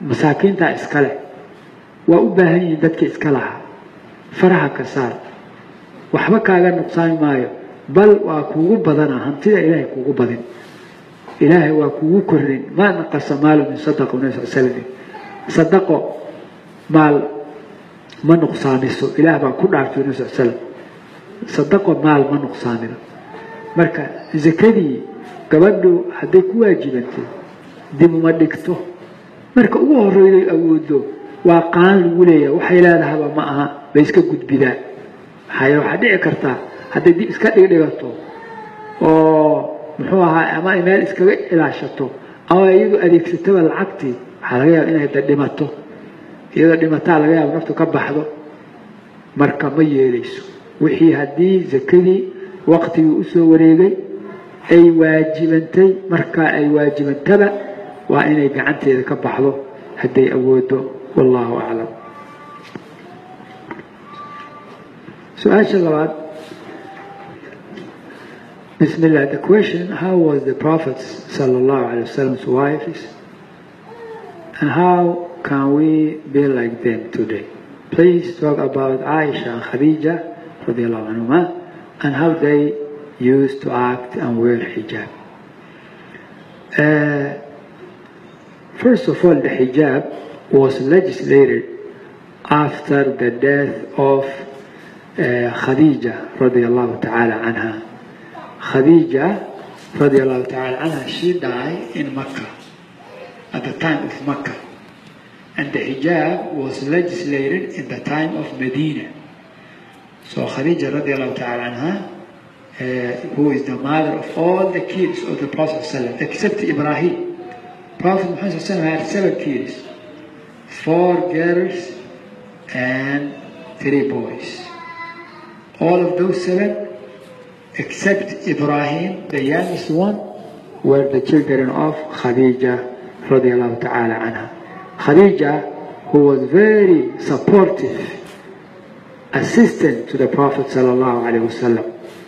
masaakiinta iskale waa u baahan yihiin dadka iska lahaa faraha ka saar waxba kaaga nuqsaami maayo bal waa kuugu badana hantida ilaahay kuugu badin ilaahay waa kuugu korin ma naqasa maalu min sadaqa nabi sallallahu alayhi wasallam sadaqo maal ma nuqsaamiso ilaah baa ku dhaartay nabi sallallahu alayhi wasallam sadaqo maal ma nuqsaamino marka zakadii gabadhu hadday ku waajibantay dib uma dhigto marka ugu horreeyay awoodo waa qaan lagu leeyahay waxay leedahay ma aha bay iska gudbidaan waxay waxa dhici kartaa hadday dib iska dhigdhigato oo muxuu ahaa ama meel iskaga ilaashato ama iyadu adeegsataba lacagtii waxa laga yaabaa inay dhimato iyada dhimataa laga yaabaa naftu ka baxdo marka ma yeelayso wixii haddii zakadii waqtigii u soo wareegay ay waajibantay marka ay waajibantaba waa inay gacanteeda ka baxdo hadday awoodo wallahu a'lam su'aasha labaad Bismillah, the question, how was the Prophet sallallahu alaihi wasallam's wives and how can we be like them today? Please talk about Aisha and Khadija radiallahu anhuma and how they used to act and wear hijab. Uh, first of all, the hijab was legislated after the death of uh, Khadija radiallahu ta'ala anha. Khadija radiallahu ta'ala anha, she died in Mecca at the time of Mecca, and the hijab was legislated in the time of Medina. So Khadija radiallahu ta'ala anha, uh, who is the mother of all the kids of the Prophet ﷺ, except Ibrahim. Prophet Muhammad ﷺ had seven kids, four girls and three boys. All of those seven, except Ibrahim, the youngest one, were the children of Khadija radiallahu ta'ala anha. Khadija, who was very supportive, assistant to the Prophet sallallahu alaihi wasallam.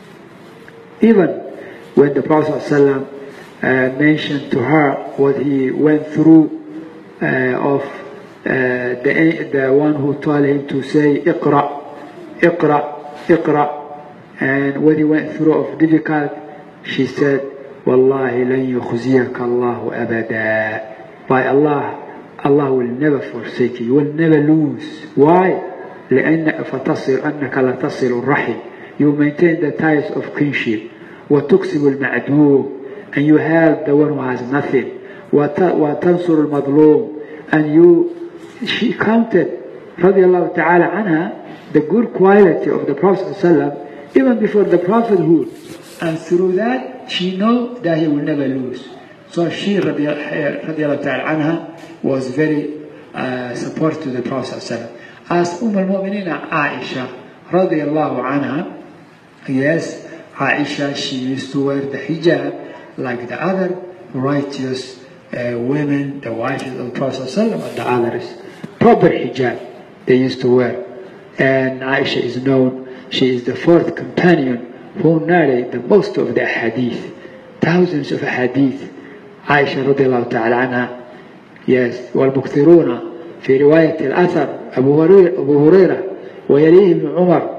Even when the Prophet sallallahu uh, mentioned to her what he went through uh, of uh, the, the one who told him to say Iqra, Iqra, Iqra, and what he went through of difficult, she said, Wallahi lan yukhziyaka Allahu abada. By Allah, Allah will never forsake you, you will never lose. Why? لأن فتصل أنك لا تصل الرحم. You maintain the ties of kinship. وتكسب المعدوم, and you help the one who has nothing. وتنصر المظلوم, and you, she counted رضي الله تعالى عنها the good quality of the Prophet صلى الله عليه وسلم even before the prophethood, and through that she knows that he will never lose. So she radiallahu ta'ala anha was very uh, supportive to the Prophet ﷺ. As Umm al-Mu'mineen Aisha radiallahu anha, yes, Aisha, she used to wear the hijab like the other righteous uh, women, the wives of the Prophet ﷺ, and the others. Proper hijab they used to wear. And Aisha is known, she is the fourth companion who narrated the most of the hadith, thousands of hadith. Aisha radiallahu ta'ala anha, yes, والمكثرون في رواية الأثر أبو هريرة ويليه ابن عمر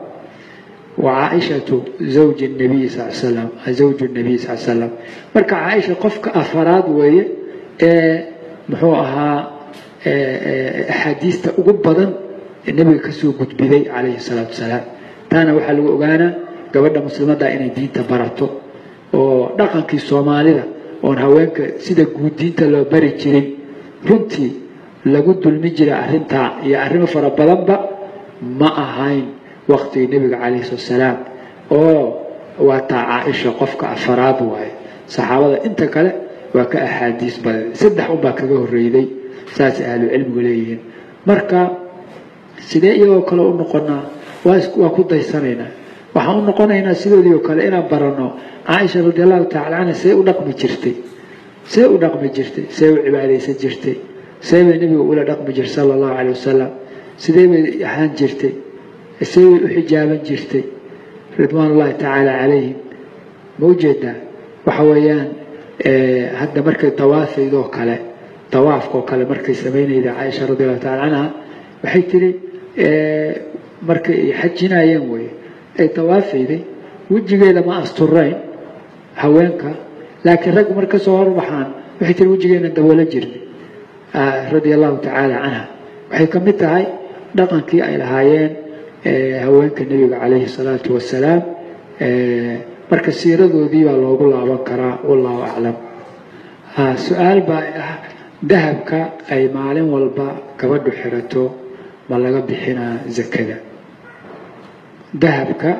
وعائشة زوج النبي صلى الله عليه وسلم زوج النبي صلى الله عليه وسلم. marka Aisha qofka afraad weeye ee muxuu ahaa axaadiista ugu badan ee nabiga ka soo gudbiday calayhi salaatu wasalaam. taana waxaa lagu ogaanaa gabadha muslimadda inay diinta barato oo dhaqankii Soomaalida oon haweenka sida guud diinta loo bari jirin runtii lagu dulmi jiray arrinta iyo arrimo fara badanba ma ahayn waqtigii nabiga calayhi salaam. oo waa taa Aisha qofka afraad waaye, saxaabada inta kale waa ka axaadiis badan, saddex un baa kaga horreeyay saas ahlu cilmigu leeyihiin. marka sidee iyagoo kale u noqonaa? waa ku daysanaynaa, waxaan u noqonaynaa sidoodii oo kale inaan barano Aisha radiallahu ta'ala anha see u dhaqmi jirtay, see u dhaqmi jirtay, see u cibaadaysan jirtay, see bay nabiga ula dhaqmi jirtay sallallahu alayhi wasallam, sidee bay ahaan jirtay, see bay u xijaaban jirtay ridwaanullahi ta'ala calayhim. ma ujeedaa waxa weeyaan hadda markay tawaafeydoo kale tawaafka oo kale markay samaynayda Caaisha radiyallahu ta'ala anha waxay tiri ee markay xajinayeen way ay tawaafayday wajigeeda ma asturayn haweenka laakiin rag marka soo horbaxaan waxay tiri wajigeena dawla jirnay radiyallahu ta'ala anha waxay ka mid tahay dhaqankii ay lahaayeen haweenka nabiga calayhi salaatu wasalaam marka siiradoodii baa loogu laaban karaa wallahu a'lam su'aal baa ah dahabka ay maalin walba gabadhu xirato ma laga bixinaa zakada dahabka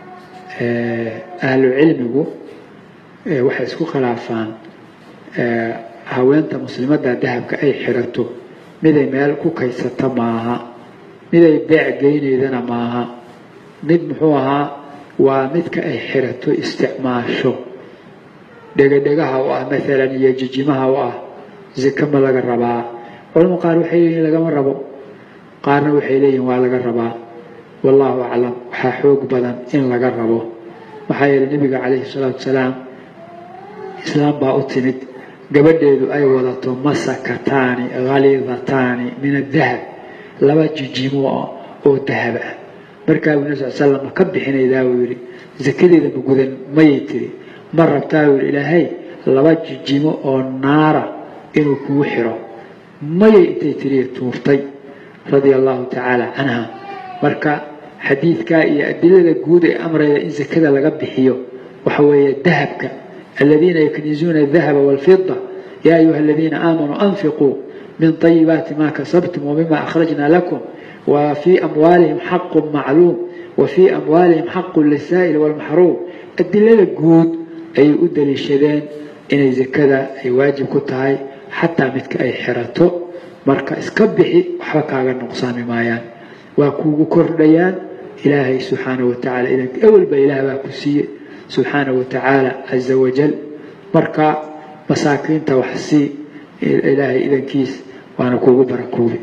ahlu cilmigu waxay isku khilaafaan haweenta muslimadda dahabka ay xirato miday meel ku kaysata maaha miday beec geynaydana maaha mid muxuu ahaa waa midka ay xirato isticmaasho dhega-dhegaha u ah maalan iyo jijimaha u ah zaka ma laga rabaa culamo qaar waxay leeyihiin lagama rabo qaarna waxay leeyihiin waa laga rabaa wallahu aclam waxaa xoog badan in laga rabo maxaa yeelay nabiga calayhi salaatu wasalaam islaam baa u timid gabadheedu ay wadato masakataani ghalidataani min adahab laba jijimo oo dahab ah markaa nabi sallallahu alayhi wasallam ka bixinaydaa uu yiri zakadeeda ma gudan mayay tiri ma rabtaa uu ilaahay laba jijimo oo naara inuu ku xiro mayay intay tiri tuurtay radiyallahu ta'ala anha marka xadiidka iyo adilada guud ee amraya in zakada laga bixiyo waxa weeye dahabka الذين يكنزون الذهب والفضة يا أيها الذين آمنوا أنفقوا من طيبات ما كسبتم ومما أخرجنا لكم وفي أموالهم حق معلوم وفي أموالهم حق للسائل والمحروم الدلالة الجود أي أدى للشدان إن الزكاة أي واجب كتاي حتى متك أي حرته مركا اسكبحي وحركة على النقصان مايان وكوكو كرديان إلهي سبحانه وتعالى إذن أول بإله باكسي سبحانه وتعالى عز وجل مركا مساكين توحسي إلهي إذن كيس وأنا كوكو بركوبي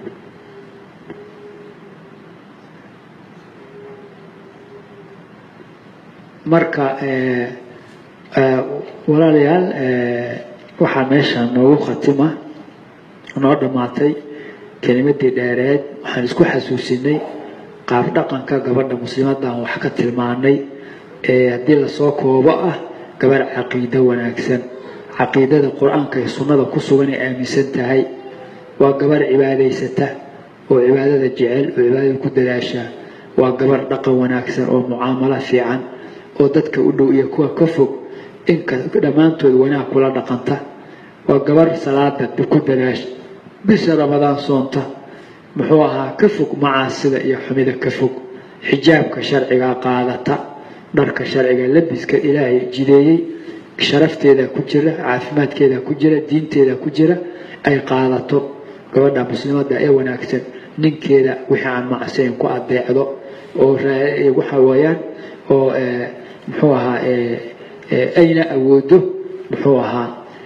marka ee walaalayaal ee waxa meesha noogu khatima noo dhamaatay kalimadii dheereed waxaan isku xasuusinay qaab dhaqanka gabadha muslimadda aan wax ka tilmaanay ee hadii la soo koobo ah gabar caqiido wanaagsan caqiidada quraanka iyo sunnada ku sugan ee aaminsan tahay waa gabar cibaadaysata oo cibaadada jecel oo cibaadada ku dadaasha waa gabar dhaqan wanaagsan oo mucaamalo fiican oo dadka u dhow iyo kuwa ka fog inka dhamaantood wanaag kula dhaqanta waa gabar salaada ku dadaasha bisha ramadaan soonta muxuu ahaa ka fog macaasida iyo xumida ka fog xijaabka sharciga qaadata dharka sharciga labiska ilaahay jideeyay sharafteeda ku jira caafimaadkeeda ku jira diinteeda ku jira ay qaadato gabadha muslimadda ee wanaagsan ninkeeda wixii aan macsiin ku adeecdo oo waxa weeyaan oo muxuu ahaa ayna awoodo muxuu ahaa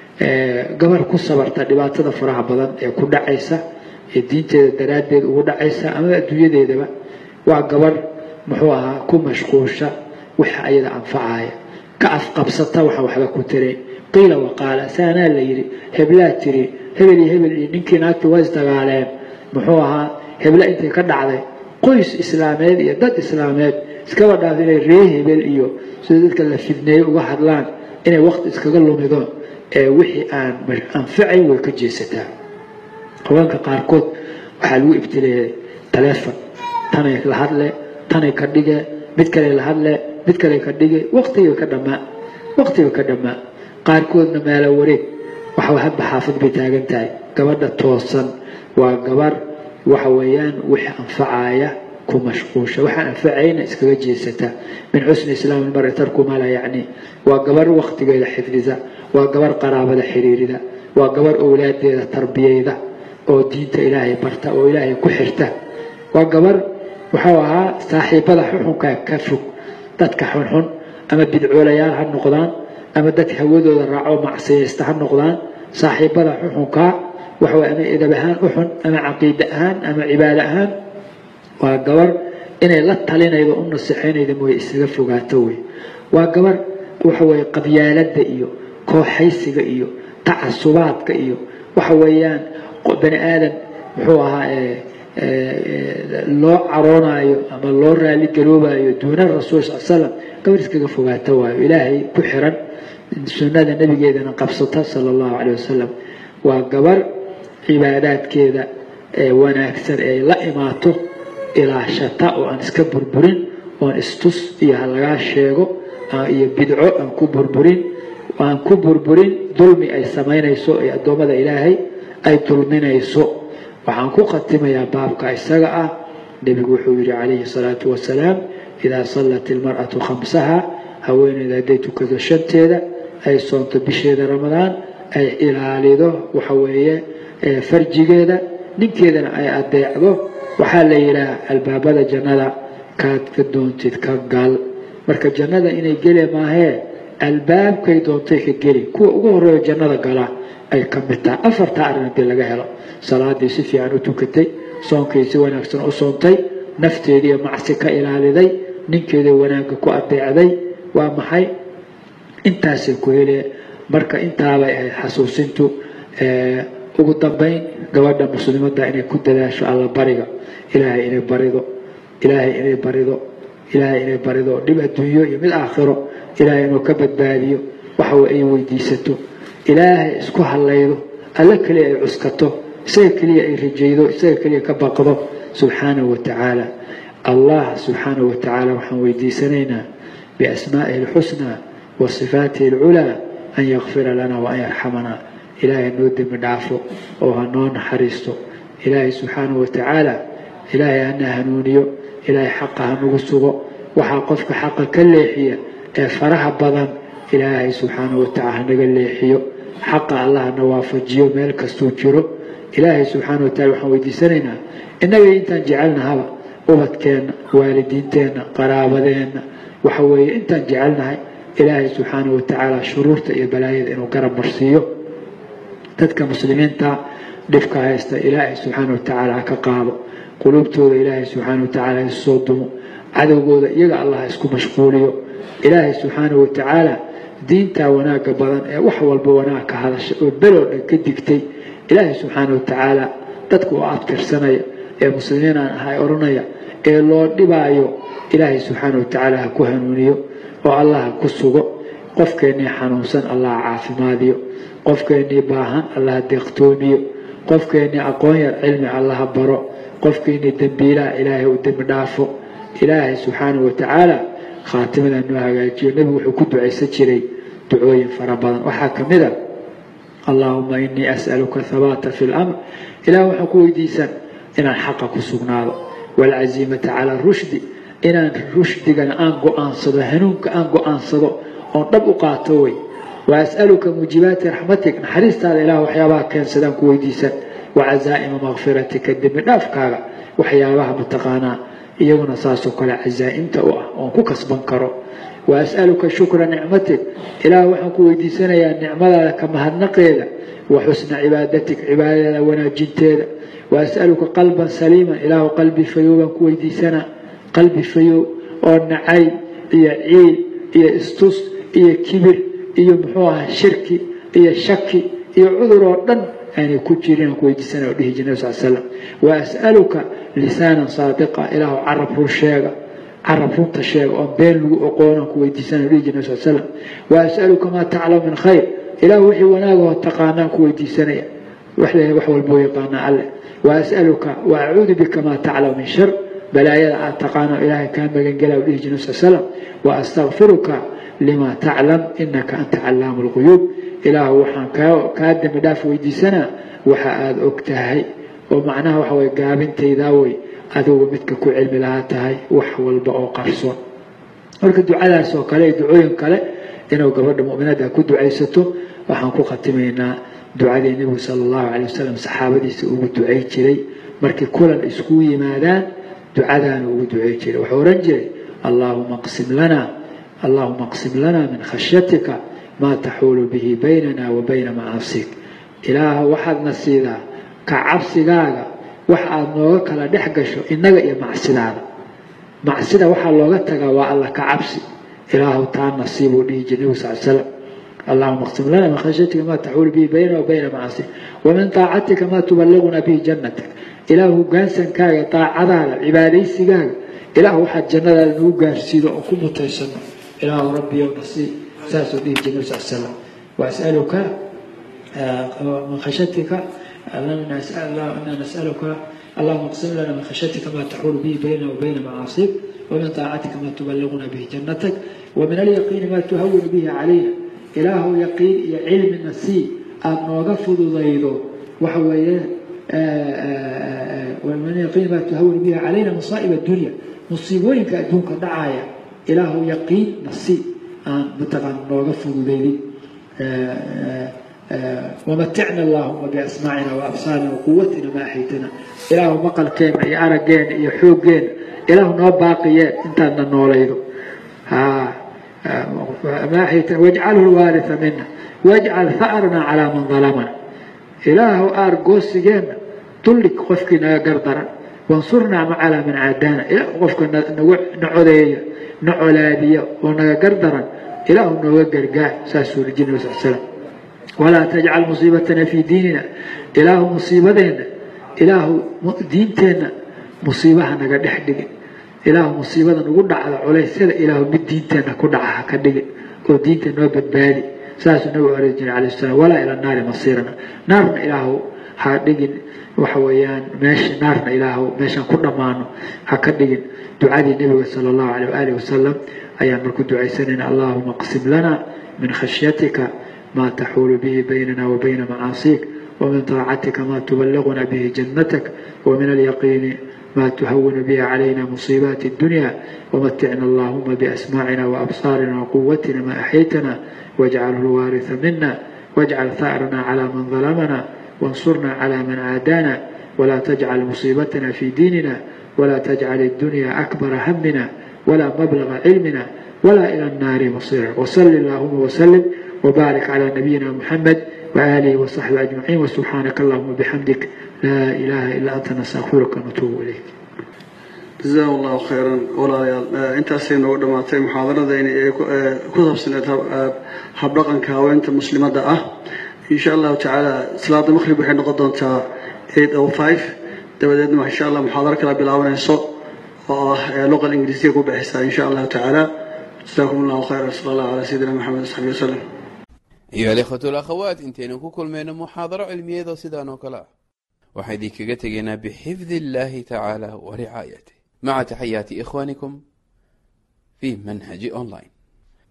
gabar ku sabarta dhibaatada faraha badan ee ku dhacaysa ee diinteeda daraadeed ugu dhacaysa ama adduunyadeedaba waa gabar muxuu ahaa ku mashquusha waxa ayada anfacaya ka afqabsata waxa waxba ku tiray qiila waqaala saana la yiri hebla tiri hebel hebel ninkii naagta waa isdagaaleen muxuu ahaa hebla intay ka dhacday qoys islaameed iyo dad islaameed iska wadaad inay ree hebel iyo sida dadka la fidneey uga hadlaan inay waqti iskaga lumido ee wixii aan anfacay way ka jeesataa qabanka qaarkood waxa lagu ibtileeyay telefoon tanay la hadle tanay ka dhige mid kale la hadle mid kale ka dhige waqtiga ka dhamaa waqtiga ka dhamaa qaarkoodna meel wareeg waxa hadba xaafid bay taagan tahay gabadha toosan waa gabar waxa weeyaan wixii anfacaya ku mashquusha waxa anfacayna iskaga jeesata min xusn islaam mar tarku ma la yaani waa gabar waqtigeeda xifdisa waa gabar qaraabada xiriirida waa gabar awlaadeeda tarbiyada oo diinta ilaahay barta oo ilaahay ku xirta waa gabar waxa ahaa saaxiibada xunka ka fog dadka xunxun ama bidcoolayaal ha noqdaan ama dad hawadooda raaco macsiyaysta ha noqdaan saaxiibada xunka waxa ay ama idabahan u xun ama caqiida ahaan ama cibaada ahaan waa gabar inay la talinaydo u nasiixinaydo mooy isaga fogaato way waa gabar waxa way qabyaalada iyo kooxaysiga iyo tacasubaadka iyo وحويان بني آدم محوها loo caroonayo ama loo raali garoobayo duuna rasuul sallallahu gabar iskaga fogaato waayo ilaahay ku xiran sunnada nabigeedana qabsata sallallahu alayhi wasallam waa gabar cibaadaadkeeda ee wanaagsan ee la imaato ilaashata oo aan iska burburin oo istus iyo halaga sheego iyo bidco aan ku burburin aan ku burburin dulmi ay sameynayso ee adoomada ilaahay ay dulminayso waxaan ku khatimayaa baabka isaga ah nabigu wuxuu yiri calayhi salaatu wasalaam idaa sallat almar'atu khamsaha haweeneyda haday tukado shanteeda ay soonto bisheeda ramadaan ay ilaalido waxa weeye farjigeeda ninkeedana ay adeecdo waxaa la yiraahdaa albaabada jannada kaad ka doontid ka gal marka jannada inay geli maahee albaabkay doontay ka geli kuwa ugu horeeya jannada gala ay ka mid tahay afarta arrin ee laga helo salaadii si fiican u tukatay soonkii si wanaagsan u soontay nafteedii iyo macsi ka ilaaliday ninkeeda wanaagga ku adeecday waa maxay intaas ku hele marka intaaba ay xasuusintu ee ugu dambeyn gabadha muslimada inay ku dadaasho alla bariga ilaahay inay barido ilaahay inay barido ilaahay inay barido dib adduunyo iyo mid aakhiro ilaahay inuu ka badbaadiyo waxa ay weydiisato ilaahay isku halaydo alla kaliya ay cuskato isaga kaliya ay rajaydo isaga kaliya ka baqdo subhanahu wa ta'ala allah subhanahu wa ta'ala waxaan weydiisanaynaa bi asmaa'ihi al-husna wa sifatihi al-ula an yaghfira lana wa an yarhamana ilaahay noo dimi dhaafo oo hanoo naxariisto ilaahay subhanahu wa ta'ala ilaahay ana hanuuniyo ilaahay xaqa nagu sugo waxa qofka xaqa ka leexiya ee faraha badan ilaahay subhanahu wa ta'ala naga leexiyo xaqa allah nawaafajiyo meel kasto jiro ilaahay subhanahu wa ta'ala waxaan weydiisanaynaa inaga intaan jecelnahay ubadkeena waalidiinteena qaraabadeena waxa weeye intaan jecelnahay ilaahay subhanahu wa ta'ala shuruurta iyo balaayada inuu garab marsiiyo dadka muslimiinta dhibka haysta ilaahay subhanahu wa ta'ala ka qaado qulubtooda ilaahay subhanahu wa ta'ala soo dumo cadawgooda iyaga allah isku mashquuliyo ilaahay subhanahu wa ta'ala diinta wanaaga badan ee wax walba wanaag ka hadasho oo below ka digtay ilaahay subhanahu wa ta'ala dadku oo aftirsanaya ee muslimiin ah oranaya ee loo dhibaayo ilaahay subhanahu wa ta'ala ku hanuuniyo oo allah ku sugo qofkeenii xanuunsan allah caafimaadiyo qofkeenii baahan allah deeqtoomiyo qofkeenii aqoon yar cilmi allah baro qofkeenii dambiila ilaahay u dambi dhaafo ilaahay subhanahu wa ta'ala khaatimada noo hagaajiyo nabigu wuxuu ku duceysan jiray ducooyin fara badan waxa kamida allahumma inni as'aluka thabata fil amr ilaahu waxaan ku weydiisan inaan xaqa ku sugnaado wal azimata ala rushdi inaan rushdigan aan go'aansado hanuunka aan go'aansado oo dhab u qaato way wa as'aluka mujibaati rahmatik naxariistaada ilaahu waxyaabaha keensadaan ku weydiisan wa azaa'ima maghfiratika dib dhaafkaaga waxyaabaha mutaqaanaa iyaguna saasoo kale azaa'imta u ah oo ku kasban karo wa as'aluka shukra ni'matik ilaahu waxaan ku weydiisanayaa nicmadaada ka mahadnaqeeda wa husna cibaadatik cibaadada wanaajinteeda wa as'aluka qalban saliman ilaahu qalbi fayuban ku weydiisana qalbi fayu oo nacay iyo ciil iyo istus iyo kibir iyo muxuu ah shirki iyo shaki iyo cudur oo dhan أنا كنت جيرين كويت سنة وديه جنة صلى الله عليه وسلم وأسألك لسانا صادقا إله عرف الشيء عرف الشيء وبين وقونا كويت سنة وديه جنة صلى الله عليه وسلم وأسألك ما تعلم من خير إله وحي وناغه تقانا كويت سنة وحده وحول بويقانا عليه وأسألك وأعوذ بك ما تعلم من شر بلايا تقانا إلهي كان بجنجلا وديه جنة صلى الله عليه وسلم وأستغفرك لما تعلم إنك أنت علام الغيوب إله وحن كادم داف ويدي سنة وحاد أكتهي ومعناه وحوي قابن تيداوي أدو متك كو علم لها تهي وحول بقو قرصون ولك الدعاء سوى كالي دعوين كالي إنه قبل المؤمنات كو دعايسته وحن كو ختمينا دعاء النبي صلى الله عليه وسلم صحابتي سوى دعاي جري مركي كولا اسكوي مادان دعاء ودعاي جري وحورنجري اللهم اقسم لنا اللهم اقسم لنا من خشيتك ما تحول به بيننا وبين معاصيك إله وحد نسيدا كعبسيغاغا وحد نوغا كلا دخغشو انغا يا معسيدا معسيدا وحا لوغا تغا وا الله كعبسي إله تعالى نصيبو دي جنبي صلى الله عليه وسلم اللهم اقسم لنا من خشيتك ما تحول به بيننا وبين معاصيك ومن طاعتك ما تبلغنا به جنتك إله قانسا كايا طاعة عبادي سيقاك إله حد جنة نوقار سيدو أكون متيسنا إله ربي ونصي ساسو به جنة السلام وأسألك من خشيتك أننا نسأل أننا نسألك اللهم اقسم لنا من خشيتك ما تحول به بيننا وبين معاصيك ومن طاعتك ما تبلغنا به جنتك ومن اليقين ما تهون به علينا إله يقين علم النسي أن نوقفض ضيضه وحوية ومن اليقين ما تهون به علينا مصائب الدنيا مصيبوين كأدونك دعايا إله يقين نسي أن بتغن نوقفض ضيضه ومتعنا اللهم بأسماعنا وأبصارنا وقوتنا ما أحيتنا إله مقل كيما يعرقين يحوقين إله نوباقيين انت أن نوليده ها ما أحيتنا واجعله الوارث منا واجعل ثأرنا على من ظلمنا إله أرقوس جينا تلك قفكنا قردرا وانصرنا على من عادانا إله قفكنا نعودية نعولادية ونقردرا إله نوقر قاه ساسور الجن والسلام ولا تجعل مصيبتنا في ديننا إله مصيبتنا إله دينتنا مصيبها نقد حدق إله مصيبتنا نقول على عليه سر إله من دينتنا كدعها كدق ودينتنا بالبالي ساس النبي عليه السلام ولا إلى النار مصيرنا نارنا إله حدق وحويان ماشي نارنا إله ماشي كنا معنا هكدق دعاء النبي صلى الله عليه وآله وسلم أيام مركود دعاء سنين اللهم اقسم لنا من خشيتك ما تحول به بيننا وبين معاصيك ومن طاعتك ما تبلغنا به جنتك ومن اليقين ما تهون به علينا مصيبات الدنيا ومتعنا اللهم بأسماعنا وأبصارنا وقوتنا ما أحيتنا واجعله الوارث منا واجعل ثأرنا على من ظلمنا وانصرنا على من عادانا ولا تجعل مصيبتنا في ديننا ولا تجعل الدنيا أكبر همنا ولا مبلغ علمنا ولا إلى النار مصيرا وصل اللهم وسلم وبارك على نبينا محمد وآله وصحبه أجمعين وسبحانك اللهم وبحمدك لا إله إلا أنت نستغفرك ونتوب إليك. جزاه الله خيرا ولا أنت سين ودماتي محاضرة ذين كتب سنة حبرقا كاوينت مسلمة دعاه إن شاء الله تعالى صلاة المغرب وحين نقضون تا ثمانية أو خمسة تبدأ إن شاء الله محاضرة كلا بالعون الصوت اللغة الإنجليزية بحثها إن شاء الله تعالى. جزاكم الله خيرا صلى الله على سيدنا محمد وصحبه وسلم. أيها الإخوة والأخوات انتين كل من محاضرة علمية ذو سيدان وكلا وحديك قتقنا بحفظ الله تعالى ورعايته مع تحيات إخوانكم في منهج أونلاين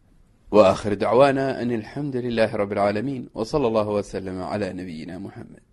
وآخر دعوانا أن الحمد لله رب العالمين وصلى الله وسلم على نبينا محمد.